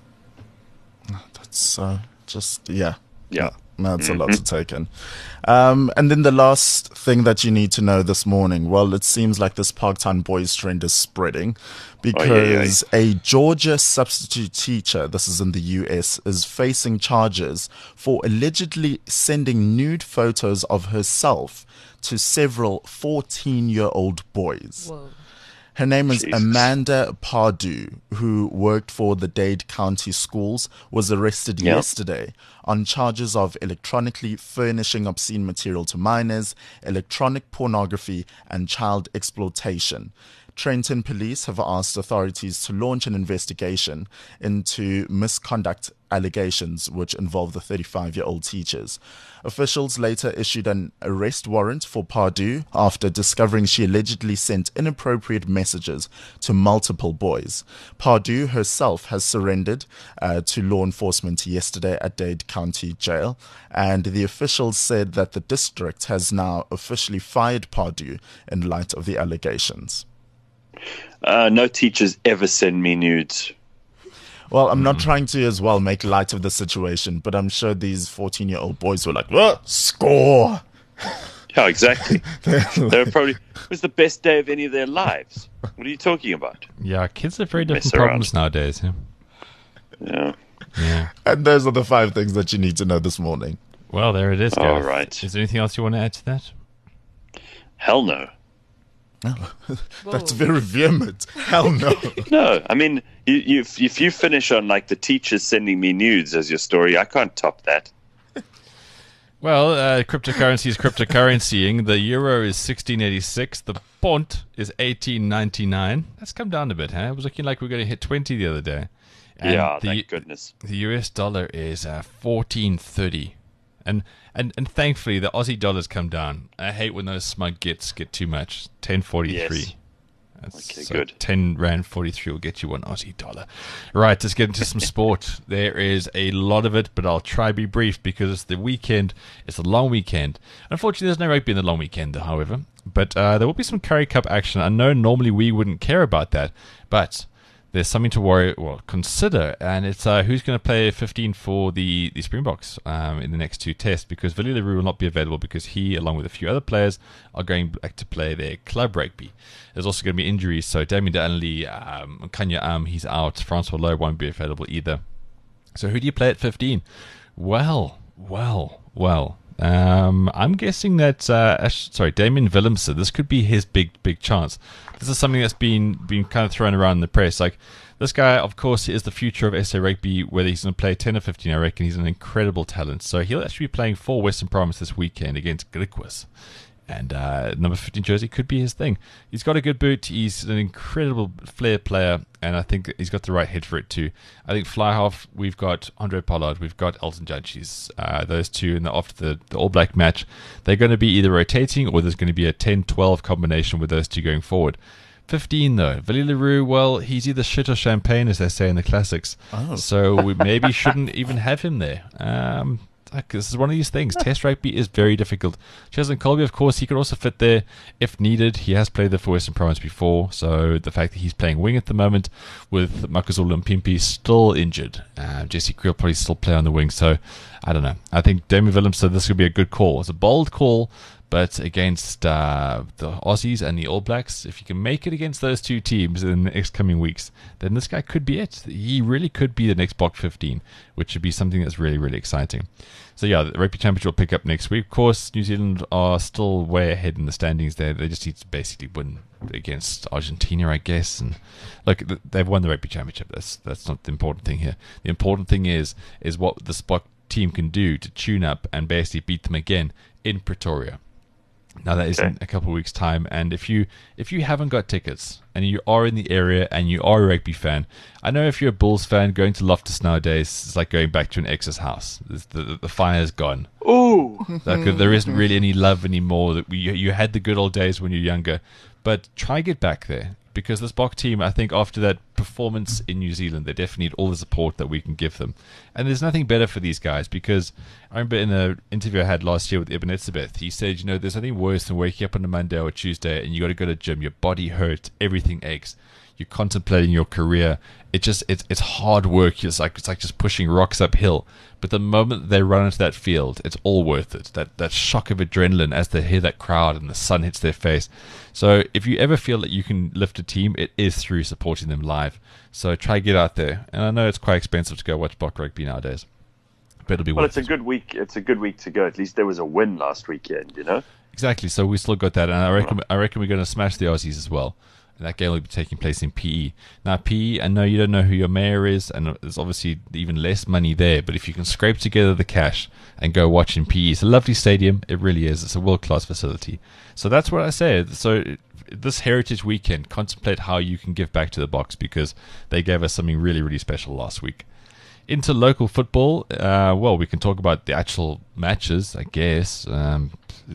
Speaker 3: That's uh, just, yeah.
Speaker 9: Yeah.
Speaker 3: No, it's a lot
Speaker 9: Mhm.
Speaker 3: to take in. Um, and then the last thing that you need to know this morning, well, it seems like this Parktown Boys trend is spreading because
Speaker 9: Oh, yeah,
Speaker 3: a Georgia substitute teacher, this is in the U S, is facing charges for allegedly sending nude photos of herself to several fourteen-year-old boys.
Speaker 13: Whoa.
Speaker 3: Her name is
Speaker 9: Jesus.
Speaker 3: Amanda Pardue, who worked for the Dade County Schools, was arrested
Speaker 9: Yeah.
Speaker 3: yesterday on charges of electronically furnishing obscene material to minors, electronic pornography, and child exploitation. Trenton police have asked authorities to launch an investigation into misconduct allegations which involve the thirty-five-year-old teachers. Officials later issued an arrest warrant for Pardue after discovering she allegedly sent inappropriate messages to multiple boys. Pardue herself has surrendered uh, to law enforcement yesterday at Dade County Jail, and the officials said that the district has now officially fired Pardue in light of the allegations.
Speaker 9: Uh, no teachers ever send me nudes.
Speaker 3: Well, I'm not trying to as well make light of the situation, but I'm sure these fourteen-year-old boys were like, "What? Score!"
Speaker 9: Yeah, exactly. They were probably, it was the best day of any of their lives. What are you talking about?
Speaker 2: Yeah, kids have very
Speaker 9: Mess
Speaker 2: different
Speaker 9: around.
Speaker 2: problems nowadays. Yeah.
Speaker 9: Yeah.
Speaker 2: Yeah.
Speaker 3: And those are the five things that you need to know this morning.
Speaker 2: Well, there it is,
Speaker 9: All
Speaker 2: Gareth.
Speaker 9: right.
Speaker 2: Is there anything else you want to add to that?
Speaker 9: Hell no.
Speaker 3: That's very vehement. Hell no.
Speaker 9: No, I mean, you, you, if you finish on like the teachers sending me nudes as your story, I can't top that.
Speaker 2: Well, uh, cryptocurrency is cryptocurrencying. The euro is sixteen eighty-six. The pont is eighteen ninety-nine. That's come down a bit, huh? It was looking like we were going to hit twenty the other day. And
Speaker 9: Yeah,
Speaker 2: the,
Speaker 9: thank goodness.
Speaker 2: The U S dollar is uh, fourteen thirty. And, and and thankfully, the Aussie dollar's come down. I hate when those smug gets get too much. ten forty-three.
Speaker 9: Yes.
Speaker 2: That's,
Speaker 9: Okay,
Speaker 2: so
Speaker 9: good.
Speaker 2: ten rand forty-three will get you one Aussie dollar. Right, let's get into some sport. There is a lot of it, but I'll try be brief because it's the weekend. It's a long weekend. Unfortunately, there's no rugby in the long weekend, however. But uh, there will be some Curry Cup action. I know normally we wouldn't care about that, but there's something to worry, well, consider, and it's uh, who's going to play fifteen for the, the Springboks um, in the next two tests, because Villiers Leroux will not be available because he, along with a few other players, are going back to play their club rugby. There's also going to be injuries, so Damien Donnelly, um, Kanya Am, he's out. Francois Lowe won't be available either. So who do you play at fifteen? Well, well, well. Um, I'm guessing that, uh, Ash, sorry, Damien Willemse, this could be his big, big chance. This is something that's been been kind of thrown around in the press. Like, this guy, of course, is the future of S A Rugby. Whether he's going to play ten or fifteen, I reckon he's an incredible talent. So he'll actually be playing for Western Province this weekend against Griquas. And uh, number fifteen jersey could be his thing. He's got a good boot. He's an incredible flair player, and I think he's got the right head for it too. I think fly half, we've got Andre Pollard, we've got Elton Judges. Uh, those two, in the, after the, the All Black match, they're going to be either rotating or there's going to be a ten twelve combination with those two going forward. fifteen though, Villiers Leroux, well, he's either shit or champagne, as they say in the classics.
Speaker 3: Oh.
Speaker 2: So we maybe shouldn't even have him there. Um, Like, this is one of these things. Test rugby is very difficult. Cheslin Colby, of course, he could also fit there if needed. He has played there for Western Province before, so the fact that he's playing wing at the moment with Makazulu Mpimpi still injured, uh, Jesse Creel probably still play on the wing, so I don't know. I think Damien Willemse, this could be a good call. It's a bold call, But against uh, the Aussies and the All Blacks, if you can make it against those two teams in the next coming weeks, then this guy could be it. He really could be the next Bok fifteen, which would be something that's really, really exciting. So yeah, the Rugby Championship will pick up next week. Of course, New Zealand are still way ahead in the standings there. They just need to basically win against Argentina, I guess. And look, they've won the Rugby Championship. That's that's not the important thing here. The important thing is is what the Bok team can do to tune up and basically beat them again in Pretoria. Now that is in a couple of weeks' time, and if you if you haven't got tickets and you are in the area and you are a rugby fan, I know if you're a Bulls fan, going to Loftus nowadays is like going back to an ex's house. The, the, the fire's gone.
Speaker 9: Ooh,
Speaker 2: like, there isn't really any love anymore. That we, you had the good old days when you're younger, but try get back there. Because this Bok team, I think after that performance in New Zealand, they definitely need all the support that we can give them. And there's nothing better for these guys, because I remember in an interview I had last year with Ibn Etzebeth, he said, you know, there's nothing worse than waking up on a Monday or Tuesday and you got to go to the gym, your body hurts, everything aches, you're contemplating your career. It just it's it's hard work. It's like it's like just pushing rocks uphill. But the moment they run into that field, it's all worth it. That that shock of adrenaline as they hear that crowd and the sun hits their face. So if you ever feel that you can lift a team, it is through supporting them live. So try get out there. And I know it's quite expensive to go watch Bok rugby nowadays, but it'll be
Speaker 9: well,
Speaker 2: worth
Speaker 9: it's a good week. It's a good week to go. At least there was a win last weekend, you know.
Speaker 2: Exactly. So we still got that, and I reckon I reckon we're going to smash the Aussies as well. And that game will be taking place in P E. Now, P E, I know you don't know who your mayor is, and there's obviously even less money there, but if you can scrape together the cash and go watch in P E, it's a lovely stadium. It really is. It's a world-class facility. So that's what I say. So this Heritage Weekend, contemplate how you can give back to the Boks, because they gave us something really, really special last week. Into local football, uh, well, we can talk about the actual matches, I guess. Um,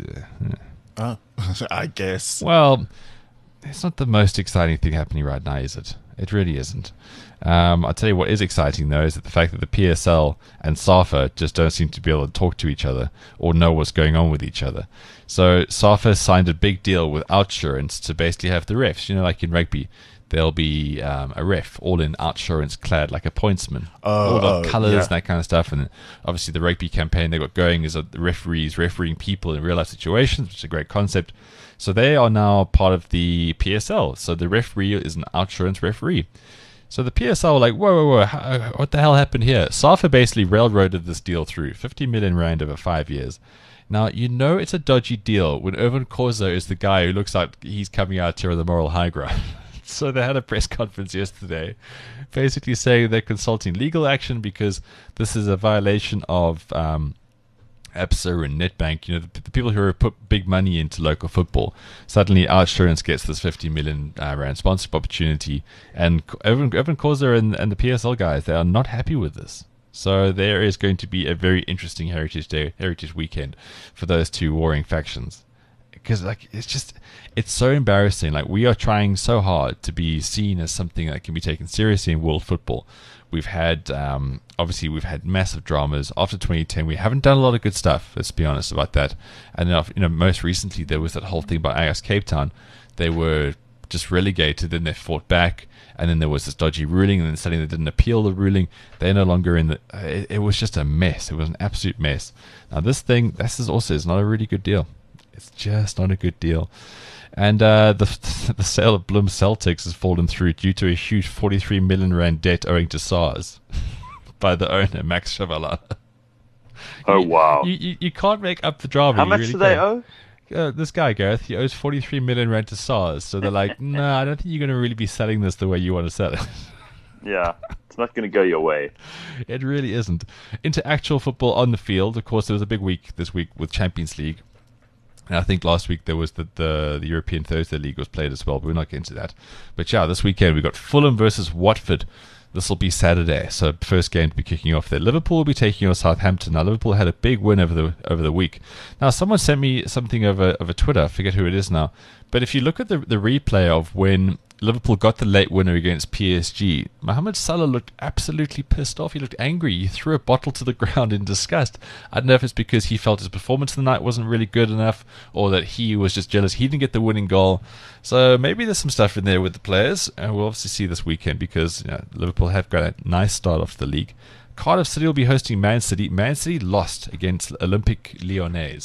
Speaker 3: uh, I guess.
Speaker 2: Well, it's not the most exciting thing happening right now, is it? It really isn't. Um, I'll tell you what is exciting, though, is that the fact that the P S L and SAFA just don't seem to be able to talk to each other or know what's going on with each other. So SAFA signed a big deal with Outsurance to basically have the refs. You know, like in rugby, there'll be um, a ref all in Outsurance clad, like a pointsman.
Speaker 3: Oh,
Speaker 2: all the
Speaker 3: oh,
Speaker 2: colours
Speaker 3: yeah.
Speaker 2: and that kind of stuff. And obviously the rugby campaign they got going is that the referees refereeing people in real-life situations, which is a great concept. So they are now part of the P S L. So the referee is an Outsurance referee. So the P S L were like, whoa, whoa, whoa, how, what the hell happened here? SAFA basically railroaded this deal through, fifty million rand over five years. Now, you know it's a dodgy deal when Irvin Corzo is the guy who looks like he's coming out here on the moral high ground. So they had a press conference yesterday basically saying they're consulting legal action because this is a violation of um, A B S A and Nedbank, you know, the, the people who have put big money into local football. Suddenly, Outsurance gets this fifty million uh, rand sponsorship opportunity, and Evan, Evan Corzo and, and the P S L guys, they are not happy with this. So there is going to be a very interesting Heritage Day, Heritage Weekend for those two warring factions. Because like it's just, it's so embarrassing. Like we are trying so hard to be seen as something that can be taken seriously in world football. We've had, um, obviously, we've had massive dramas after twenty ten. We haven't done a lot of good stuff. Let's be honest about that. And uh, you know, most recently there was that whole thing about Ajax Cape Town. They were just relegated, then they fought back, and then there was this dodgy ruling, and then suddenly they didn't appeal the ruling. They're no longer in the. Uh, it, it was just a mess. It was an absolute mess. Now this thing, this is also is not a really good deal. It's just not a good deal. And uh, the the sale of Bloem Celtics has fallen through due to a huge forty-three million rand debt owing to SARS by the owner, Max Chavalala.
Speaker 9: Oh, wow.
Speaker 2: You, you, you can't make up the drama.
Speaker 9: How
Speaker 2: you
Speaker 9: much
Speaker 2: really
Speaker 9: do they
Speaker 2: can't.
Speaker 9: owe?
Speaker 2: Uh, this guy, Gareth, he owes forty-three million rand to SARS. So they're like, no, nah, I don't think you're going to really be selling this the way you want to sell it.
Speaker 9: Yeah, it's not going to go your way.
Speaker 2: It really isn't. Into actual football on the field, of course, there was a big week this week with Champions League. And I think last week there was the, the the European Thursday League was played as well, but we're not getting to that. But yeah, this weekend we've got Fulham versus Watford. This will be Saturday, so first game to be kicking off there. Liverpool will be taking on Southampton. Now Liverpool had a big win over the over the week. Now someone sent me something over over Twitter. I forget who it is now. But if you look at the the replay of when Liverpool got the late winner against P S G, Mohamed Salah looked absolutely pissed off. He looked angry. He threw a bottle to the ground in disgust. I don't know if it's because he felt his performance of the night wasn't really good enough, or that he was just jealous he didn't get the winning goal. So maybe there's some stuff in there with the players, and we'll obviously see this weekend because you know, Liverpool have got a nice start off the league. Cardiff City will be hosting Man City. Man City lost against Olympique Lyonnais.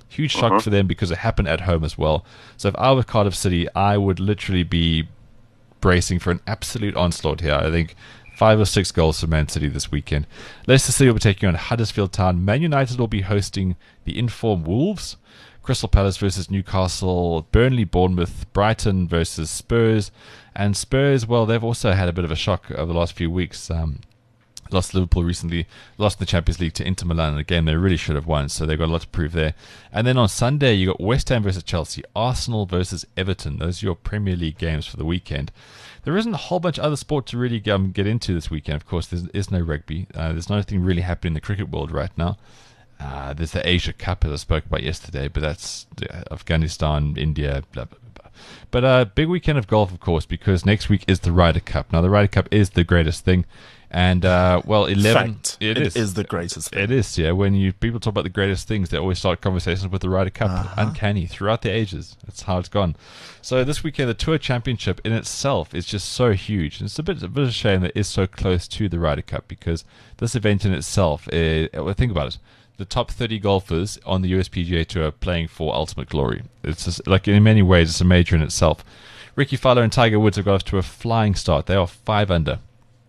Speaker 2: Huge shock
Speaker 9: Uh-huh.
Speaker 2: for them because it happened at home as well. So if I were Cardiff City, I would literally be bracing for an absolute onslaught here. I think five or six goals for Man City this weekend. Leicester City will be taking on Huddersfield Town. Man United will be hosting the informed Wolves. Crystal Palace versus Newcastle. Burnley, Bournemouth. Brighton versus Spurs. And Spurs, well, they've also had a bit of a shock over the last few weeks. Um, lost Liverpool recently, lost in the Champions League to Inter Milan, a game they really should have won, so they've got a lot to prove there. And then on Sunday, you got West Ham versus Chelsea, Arsenal versus Everton. Those are your Premier League games for the weekend. There isn't a whole bunch of other sport to really um, get into this weekend. Of course, there is no rugby. Uh, there's nothing really happening in the cricket world right now. Uh, there's the Asia Cup, as I spoke about yesterday, but that's uh, Afghanistan, India, blah, blah, blah. But a uh, big weekend of golf, of course, because next week is the Ryder Cup. Now, the Ryder Cup is the greatest thing. And, uh, well, eleven...
Speaker 3: Fact.
Speaker 2: It,
Speaker 3: It
Speaker 2: is.
Speaker 3: is the greatest thing.
Speaker 2: It is, yeah. When you people talk about the greatest things, they always start conversations with the Ryder Cup.
Speaker 3: Uh-huh.
Speaker 2: Uncanny. Throughout the ages. That's how it's gone. So this weekend, the Tour Championship in itself is just so huge. And it's a bit, a bit of a shame that it is so close to the Ryder Cup, because this event in itself, is, well, think about it. The top thirty golfers on the U S P G A Tour are playing for ultimate glory. It's just, like, in many ways, it's a major in itself. Ricky Fowler and Tiger Woods have got off to a flying start. They are five under.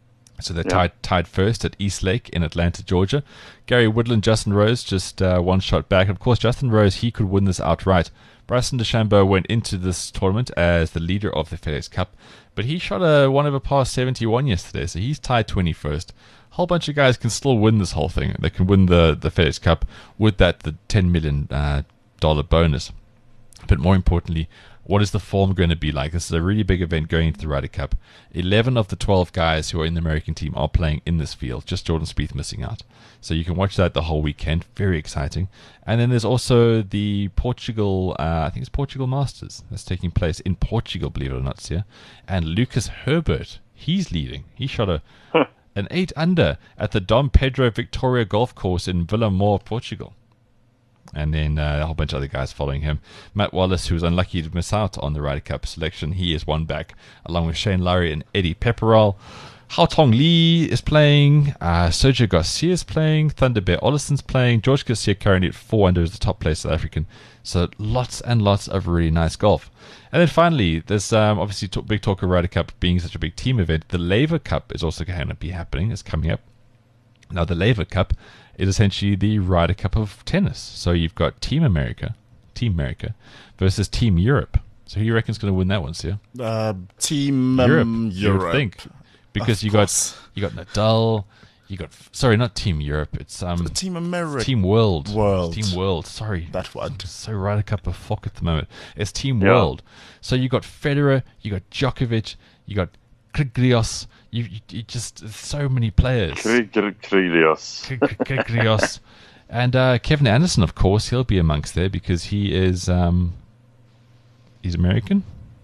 Speaker 2: So they're
Speaker 9: Yeah.
Speaker 2: tied tied first at East Lake in Atlanta, Georgia. Gary Woodland, Justin Rose, just uh, one shot back. Of course, Justin Rose, he could win this outright. Bryson DeChambeau went into this tournament as the leader of the FedEx Cup, but he shot a one over par seventy-one yesterday, so he's tied twenty-first. A whole bunch of guys can still win this whole thing. They can win the, the FedEx Cup with that the ten million dollars uh, bonus. But more importantly, what is the form going to be like? This is a really big event going into the Ryder Cup. eleven of the twelve guys who are in the American team are playing in this field. Just Jordan Spieth missing out. So you can watch that the whole weekend. Very exciting. And then there's also the Portugal, uh, I think it's Portugal Masters. That's taking place in Portugal, believe it or not, Sia. And Lucas Herbert, he's leading. He shot a an eight under at the Dom Pedro Victoria Golf Course in Vila Moura, Portugal. And then uh, a whole bunch of other guys following him. Matt Wallace, who was unlucky to miss out on the Ryder Cup selection, he is one back, along with Shane Lowry and Eddie Pepperell. Hao Tong Lee is playing. Uh, Sergio Garcia is playing. Thunder Bear Ollison's playing. George Garcia currently at four under as the top place South African. So lots and lots of really nice golf. And then finally, there's um, obviously t- big talk of Ryder Cup being such a big team event. The Laver Cup is also going to be happening. It's coming up. Now, the Laver Cup is essentially the Ryder Cup of tennis. So you've got Team America, Team America versus Team Europe. So who you reckon's going to win that one, Sia?
Speaker 3: Uh, team um,
Speaker 2: Europe.
Speaker 3: Europe.
Speaker 2: You would think. Because
Speaker 3: Of
Speaker 2: you
Speaker 3: course.
Speaker 2: got you got Nadal, you got sorry, not Team Europe. It's um
Speaker 3: Team America.
Speaker 2: Team World.
Speaker 3: World.
Speaker 2: It's Team World. Sorry,
Speaker 3: that one.
Speaker 2: I'm so Ryder Cup of fuck at the moment. It's Team
Speaker 9: Yeah.
Speaker 2: World. So you got Federer, you got Djokovic, you got Kyrgios. You, you, you just so many players.
Speaker 9: Kyrgios.
Speaker 2: Kyrgios. And uh, Kevin Anderson, of course, he'll be amongst there because he is um he's American.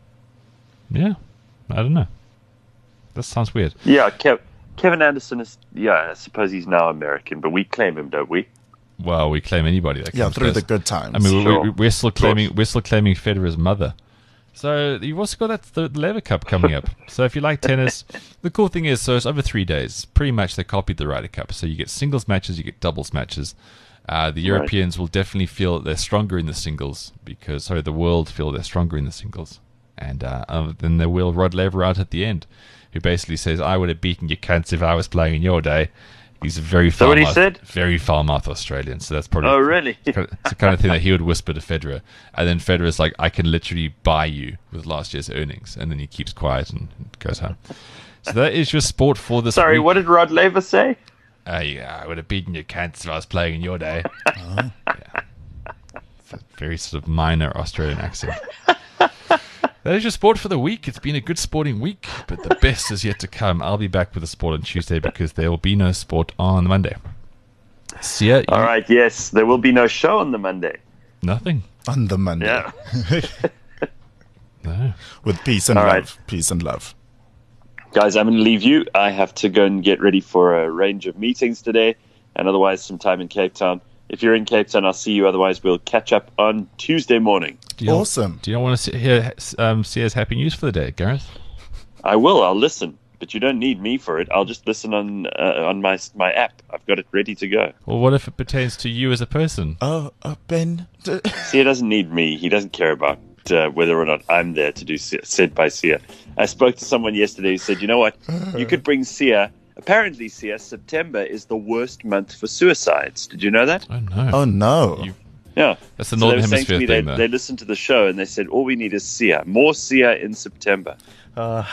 Speaker 2: Yeah, I don't know. That sounds weird.
Speaker 9: Yeah, Kev- Kevin Anderson is, yeah, I suppose he's now American, but we claim him, don't we?
Speaker 2: Well, we claim anybody that
Speaker 3: Yeah,
Speaker 2: comes
Speaker 3: through
Speaker 2: first.
Speaker 3: the good times.
Speaker 2: I mean,
Speaker 9: Sure.
Speaker 2: we, we, we're still
Speaker 9: Of course.
Speaker 2: claiming we're still claiming Federer's mother. So you've also got that the Lever Cup coming up. So if you like tennis, the cool thing is, so it's over three days. Pretty much they copied the Ryder Cup. So you get singles matches, you get doubles matches. Uh, the
Speaker 9: Right.
Speaker 2: Europeans will definitely feel that they're stronger in the singles because sorry, the world feel they're stronger in the singles. And uh, uh, then they will Rod Laver out at the end, who basically says, "I would have beaten your cunts if I was playing in your day." He's a very
Speaker 9: that what he
Speaker 2: foul-mouthed,
Speaker 9: said?
Speaker 2: very foul-mouthed Australian, so that's probably
Speaker 9: Oh, really?
Speaker 2: it's kind of- it's the kind of thing that he would whisper to Federer, and then Federer's like, "I can literally buy you with last year's earnings," and then he keeps quiet and goes home. So that is your sport for this
Speaker 9: Sorry,
Speaker 2: week.
Speaker 9: what did Rod Laver say?
Speaker 2: Uh, yeah, I would have beaten your cunts if I was playing in your day. Yeah. It's a very sort of minor Australian accent. That is your sport for the week. It's been a good sporting week, but the best is yet to come. I'll be back with the sport on Tuesday because there will be no sport on Monday. See ya.
Speaker 9: All right, yes, there will be no show on the Monday.
Speaker 2: Nothing.
Speaker 3: On the Monday.
Speaker 9: Yeah.
Speaker 2: No.
Speaker 3: With peace and
Speaker 9: All
Speaker 3: love.
Speaker 9: right.
Speaker 3: Peace and love.
Speaker 9: Guys, I'm going to leave you. I have to go and get ready for a range of meetings today and otherwise some time in Cape Town. If you're in Cape Town, I'll see you. Otherwise, we'll catch up on Tuesday morning.
Speaker 2: Do you
Speaker 3: Awesome.
Speaker 2: Do you want to see, hear um, Sia's happy news for the day, Gareth?
Speaker 9: I will. I'll listen but you don't need me for it. I'll just listen on uh, on my my app. I've got it ready to go.
Speaker 2: Well, what if it pertains to you as a person?
Speaker 3: Oh, uh, Ben.
Speaker 9: Sia doesn't need me. He doesn't care about uh, whether or not I'm there to do said by Sia. I spoke to someone yesterday who said, you know what, you could bring Sia. Apparently, Sia, September is the worst month for suicides. Did you know that?
Speaker 2: Oh no!
Speaker 3: Oh no!
Speaker 2: You,
Speaker 9: yeah,
Speaker 2: that's the
Speaker 9: so
Speaker 2: Northern
Speaker 9: they were saying
Speaker 2: Hemisphere
Speaker 9: to me,
Speaker 2: thing.
Speaker 9: They,
Speaker 2: though.
Speaker 9: they listened to the show and they said, all we need is Sia. More Sia in September.
Speaker 3: Uh,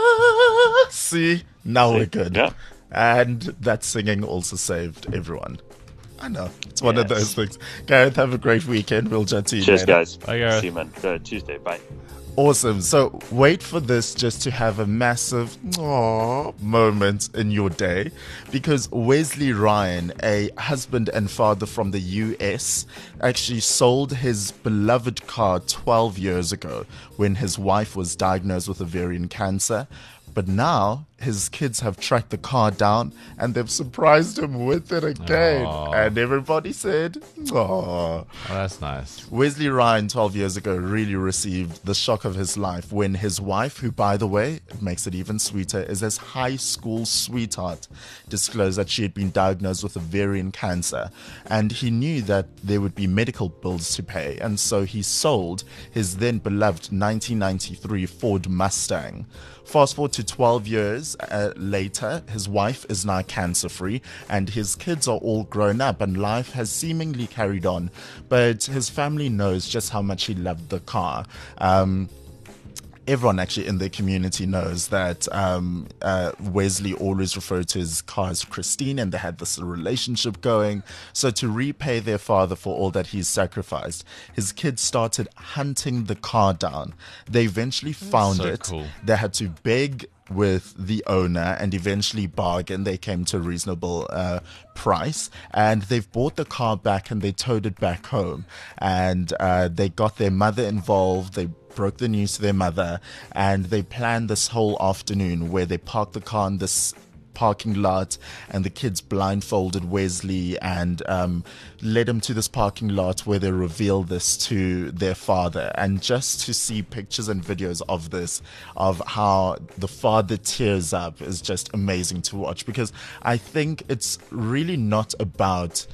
Speaker 3: see, now
Speaker 9: See?
Speaker 3: we're good.
Speaker 9: Yeah.
Speaker 3: And that singing also saved everyone. I know. It's one of
Speaker 9: Yes.
Speaker 3: those things. Gareth, have a great weekend. We'll chat to you
Speaker 9: Cheers,
Speaker 3: later.
Speaker 9: guys.
Speaker 2: Bye, Gareth.
Speaker 9: See you, man. Uh, Tuesday. Bye.
Speaker 3: Awesome. So wait for this just to have a massive aww moment in your day, because Wesley Ryan, a husband and father from the U S, actually sold his beloved car twelve years ago when his wife was diagnosed with ovarian cancer. But now his kids have tracked the car down and they've surprised him with it again.
Speaker 2: Aww.
Speaker 3: And everybody said, "Aww."
Speaker 2: Oh, that's nice.
Speaker 3: Wesley Ryan, twelve years ago, really received the shock of his life when his wife, who, by the way, it makes it even sweeter, is his high school sweetheart, disclosed that she had been diagnosed with ovarian cancer. And he knew that there would be medical bills to pay. And so he sold his then beloved nineteen ninety-three Ford Mustang. Fast forward to twelve years uh, later, his wife is now cancer-free and his kids are all grown up and life has seemingly carried on. But his family knows just how much he loved the car. Um, everyone actually in their community knows that um, uh, Wesley always referred to his car as Christine, and they had this relationship going. So to repay their father for all that he's sacrificed, his kids started hunting the car down. They eventually found
Speaker 2: so
Speaker 3: it.
Speaker 2: cool.
Speaker 3: They had to beg with the owner and eventually bargain. They came to a reasonable uh, price, and they've bought the car back and they towed it back home, and uh, they got their mother involved. They broke the news to their mother, and they planned this whole afternoon where they parked the car in this parking lot, and the kids blindfolded Wesley and um, led him to this parking lot where they revealed this to their father. And just to see pictures and videos of this, of how the father tears up, is just amazing to watch, because I think it's really not about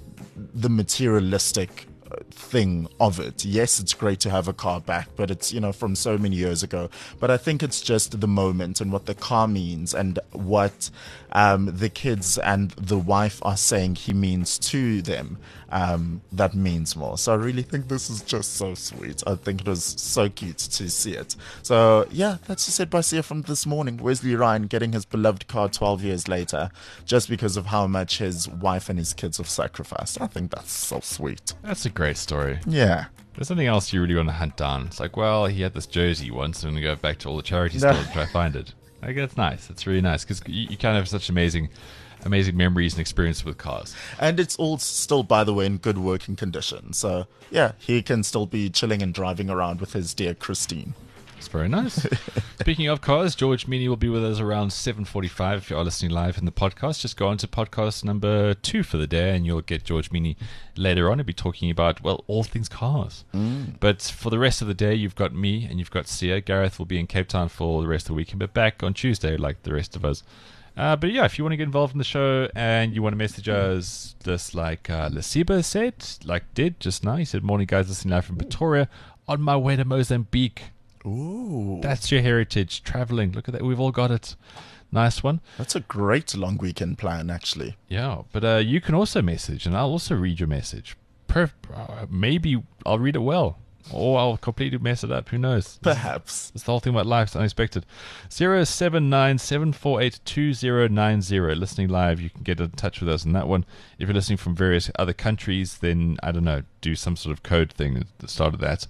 Speaker 3: the materialistic thing of it. Yes, it's great to have a car back, but it's, you know, from so many years ago. But I think it's just the moment and what the car means and what um, the kids and the wife are saying he means to them, um, that means more. So I really think this is just so sweet. I think it was so cute to see it. So yeah, that's just it by Sia from this morning. Wesley Ryan getting his beloved car twelve years later just because of how much his wife and his kids have sacrificed. I think that's so sweet.
Speaker 2: That's a great story.
Speaker 3: Yeah.
Speaker 2: There's something else you really want to hunt down. It's like, well, he had this jersey once, and I'm going to go back to all the charity stores and try to find it. Like, that's nice. It's really nice, because you, you kind of have such amazing, amazing memories and experience with cars.
Speaker 3: And it's all still, by the way, in good working condition. So, yeah, he can still be chilling and driving around with his dear Christine.
Speaker 2: It's very nice. Speaking of cars, George Meany will be with us around seven forty-five. If you are listening live in the podcast, just go on to podcast number two for the day and you'll get George Meany later on. He'll be talking about, well, all things cars.
Speaker 3: Mm.
Speaker 2: But for the rest of the day, you've got me and you've got Sia. Gareth will be in Cape Town for the rest of the weekend, but back on Tuesday like the rest of us. Uh, but yeah, if you want to get involved in the show and you want to message us, just like uh, Lasiba said, like did just now, he said, morning guys, listening live from Pretoria, on my way to Mozambique.
Speaker 3: Ooh.
Speaker 2: That's your heritage, traveling. Look at that. We've all got it. Nice one.
Speaker 3: That's a great long weekend plan, actually.
Speaker 2: Yeah, but uh, you can also message, and I'll also read your message. Perf- uh, maybe I'll read it well, or I'll completely mess it up. Who knows?
Speaker 3: Perhaps.
Speaker 2: It's the whole thing about life. It's unexpected. zero seven nine seven four eight two zero nine zero. Listening live, you can get in touch with us on that one. If you're listening from various other countries, then, I don't know, do some sort of code thing at the start of that.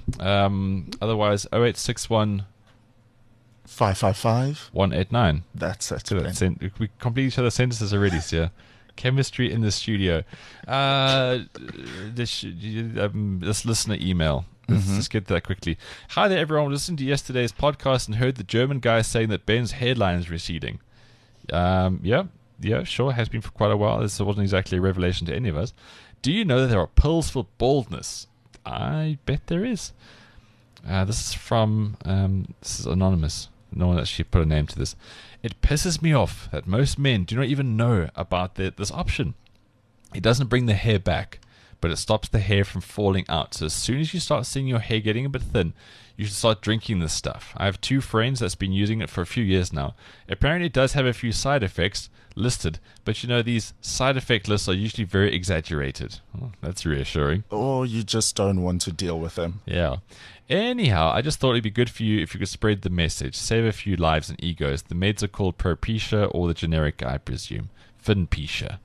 Speaker 2: Um, otherwise, oh eight six one
Speaker 3: five five five
Speaker 2: one eight nine.
Speaker 3: That's it.
Speaker 2: So that's sen- we complete each other's sentences already, Sia. Chemistry in the studio. Uh, this, um, this listener email. Let's
Speaker 3: Mhm.
Speaker 2: just get to that quickly. Hi there, everyone. Listened to yesterday's podcast and heard the German guy saying that Ben's hairline is receding. Um, yeah, yeah, sure. Has been for quite a while. This wasn't exactly a revelation to any of us. Do you know that there are pills for baldness? I bet there is. Uh, this is from, um, this is anonymous. No one actually put a name to this. It pisses me off that most men do not even know about the, this option. It doesn't bring the hair back, but it stops the hair from falling out. So as soon as you start seeing your hair getting a bit thin, you should start drinking this stuff. I have two friends that's been using it for a few years now. Apparently it does have a few side effects listed, but you know, these side effect lists are usually very exaggerated. Oh, that's reassuring.
Speaker 3: Or you just don't want to deal with them.
Speaker 2: Yeah. Anyhow, I just thought it'd be good for you if you could spread the message, save a few lives and egos. The meds are called Propecia, or the generic, I presume, Finpecia.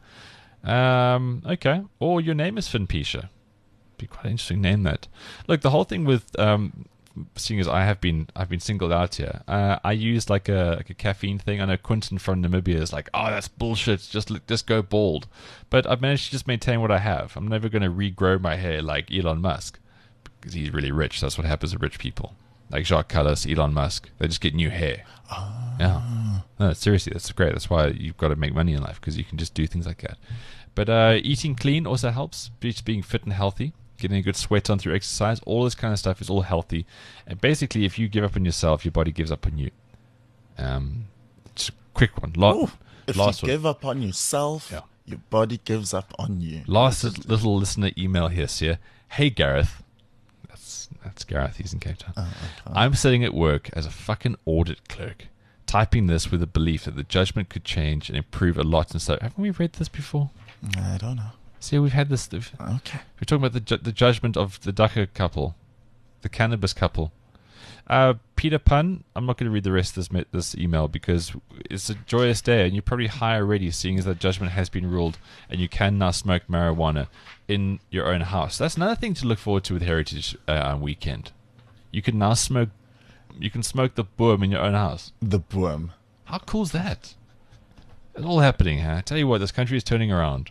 Speaker 2: Um, okay. Or your name is Finpecia. Be quite an interesting name, that. Look, the whole thing with um, seeing as I have been, I've been singled out here. Uh, I used like a like a caffeine thing. I know Quentin from Namibia is like, oh, that's bullshit. Just just go bald. But I've managed to just maintain what I have. I'm never going to regrow my hair like Elon Musk because he's really rich. That's what happens to rich people, like Jacques Callas, Elon Musk. They just get new hair.
Speaker 3: Oh.
Speaker 2: Yeah. No, seriously, that's great. That's why you've got to make money in life, because you can just do things like that. But uh, eating clean also helps. Just being fit and healthy. Getting a good sweat on through exercise, all this kind of stuff is all healthy. And basically, if you give up on yourself, your body gives up on you. Um, just a quick one. La-
Speaker 3: Ooh, if
Speaker 2: last
Speaker 3: you
Speaker 2: one.
Speaker 3: give up on yourself, yeah. your body gives up on you.
Speaker 2: Last little listener email here, Sia. Hey, Gareth. That's that's Gareth. He's in Cape Town.
Speaker 3: Oh, okay.
Speaker 2: I'm sitting at work as a fucking audit clerk, typing this with the belief that the judgment could change and improve a lot. And so, haven't we read this before?
Speaker 3: I don't know.
Speaker 2: See, we've had this. Okay. We're talking about the ju- the judgment of the Ducker couple, the cannabis couple. Uh, Peter Pun, I'm not going to read the rest of this me- this email because it's a joyous day and you're probably high already, seeing as that judgment has been ruled and you can now smoke marijuana in your own house. That's another thing to look forward to with Heritage uh, on weekend. You can now smoke. You can smoke the boom in your own house.
Speaker 3: The boom.
Speaker 2: How cool is that? It's all happening, huh? I tell you what, this country is turning around.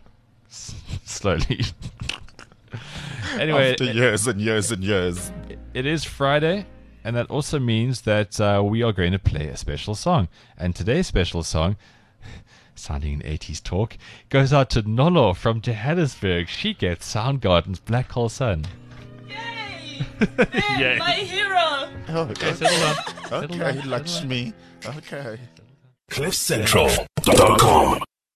Speaker 2: Slowly. Anyway,
Speaker 3: after years and years and years,
Speaker 2: it is Friday, and that also means that uh, we are going to play a special song. And today's special song, sounding in eighties talk, goes out to Nolo from Johannesburg. She gets Soundgarden's Black Hole Sun.
Speaker 13: Yay! Man,
Speaker 2: Yay.
Speaker 13: my hero!
Speaker 3: Oh, okay,
Speaker 2: settle down. Settle
Speaker 3: okay,
Speaker 2: down.
Speaker 3: Lakshmi. Okay.
Speaker 1: cliff central dot com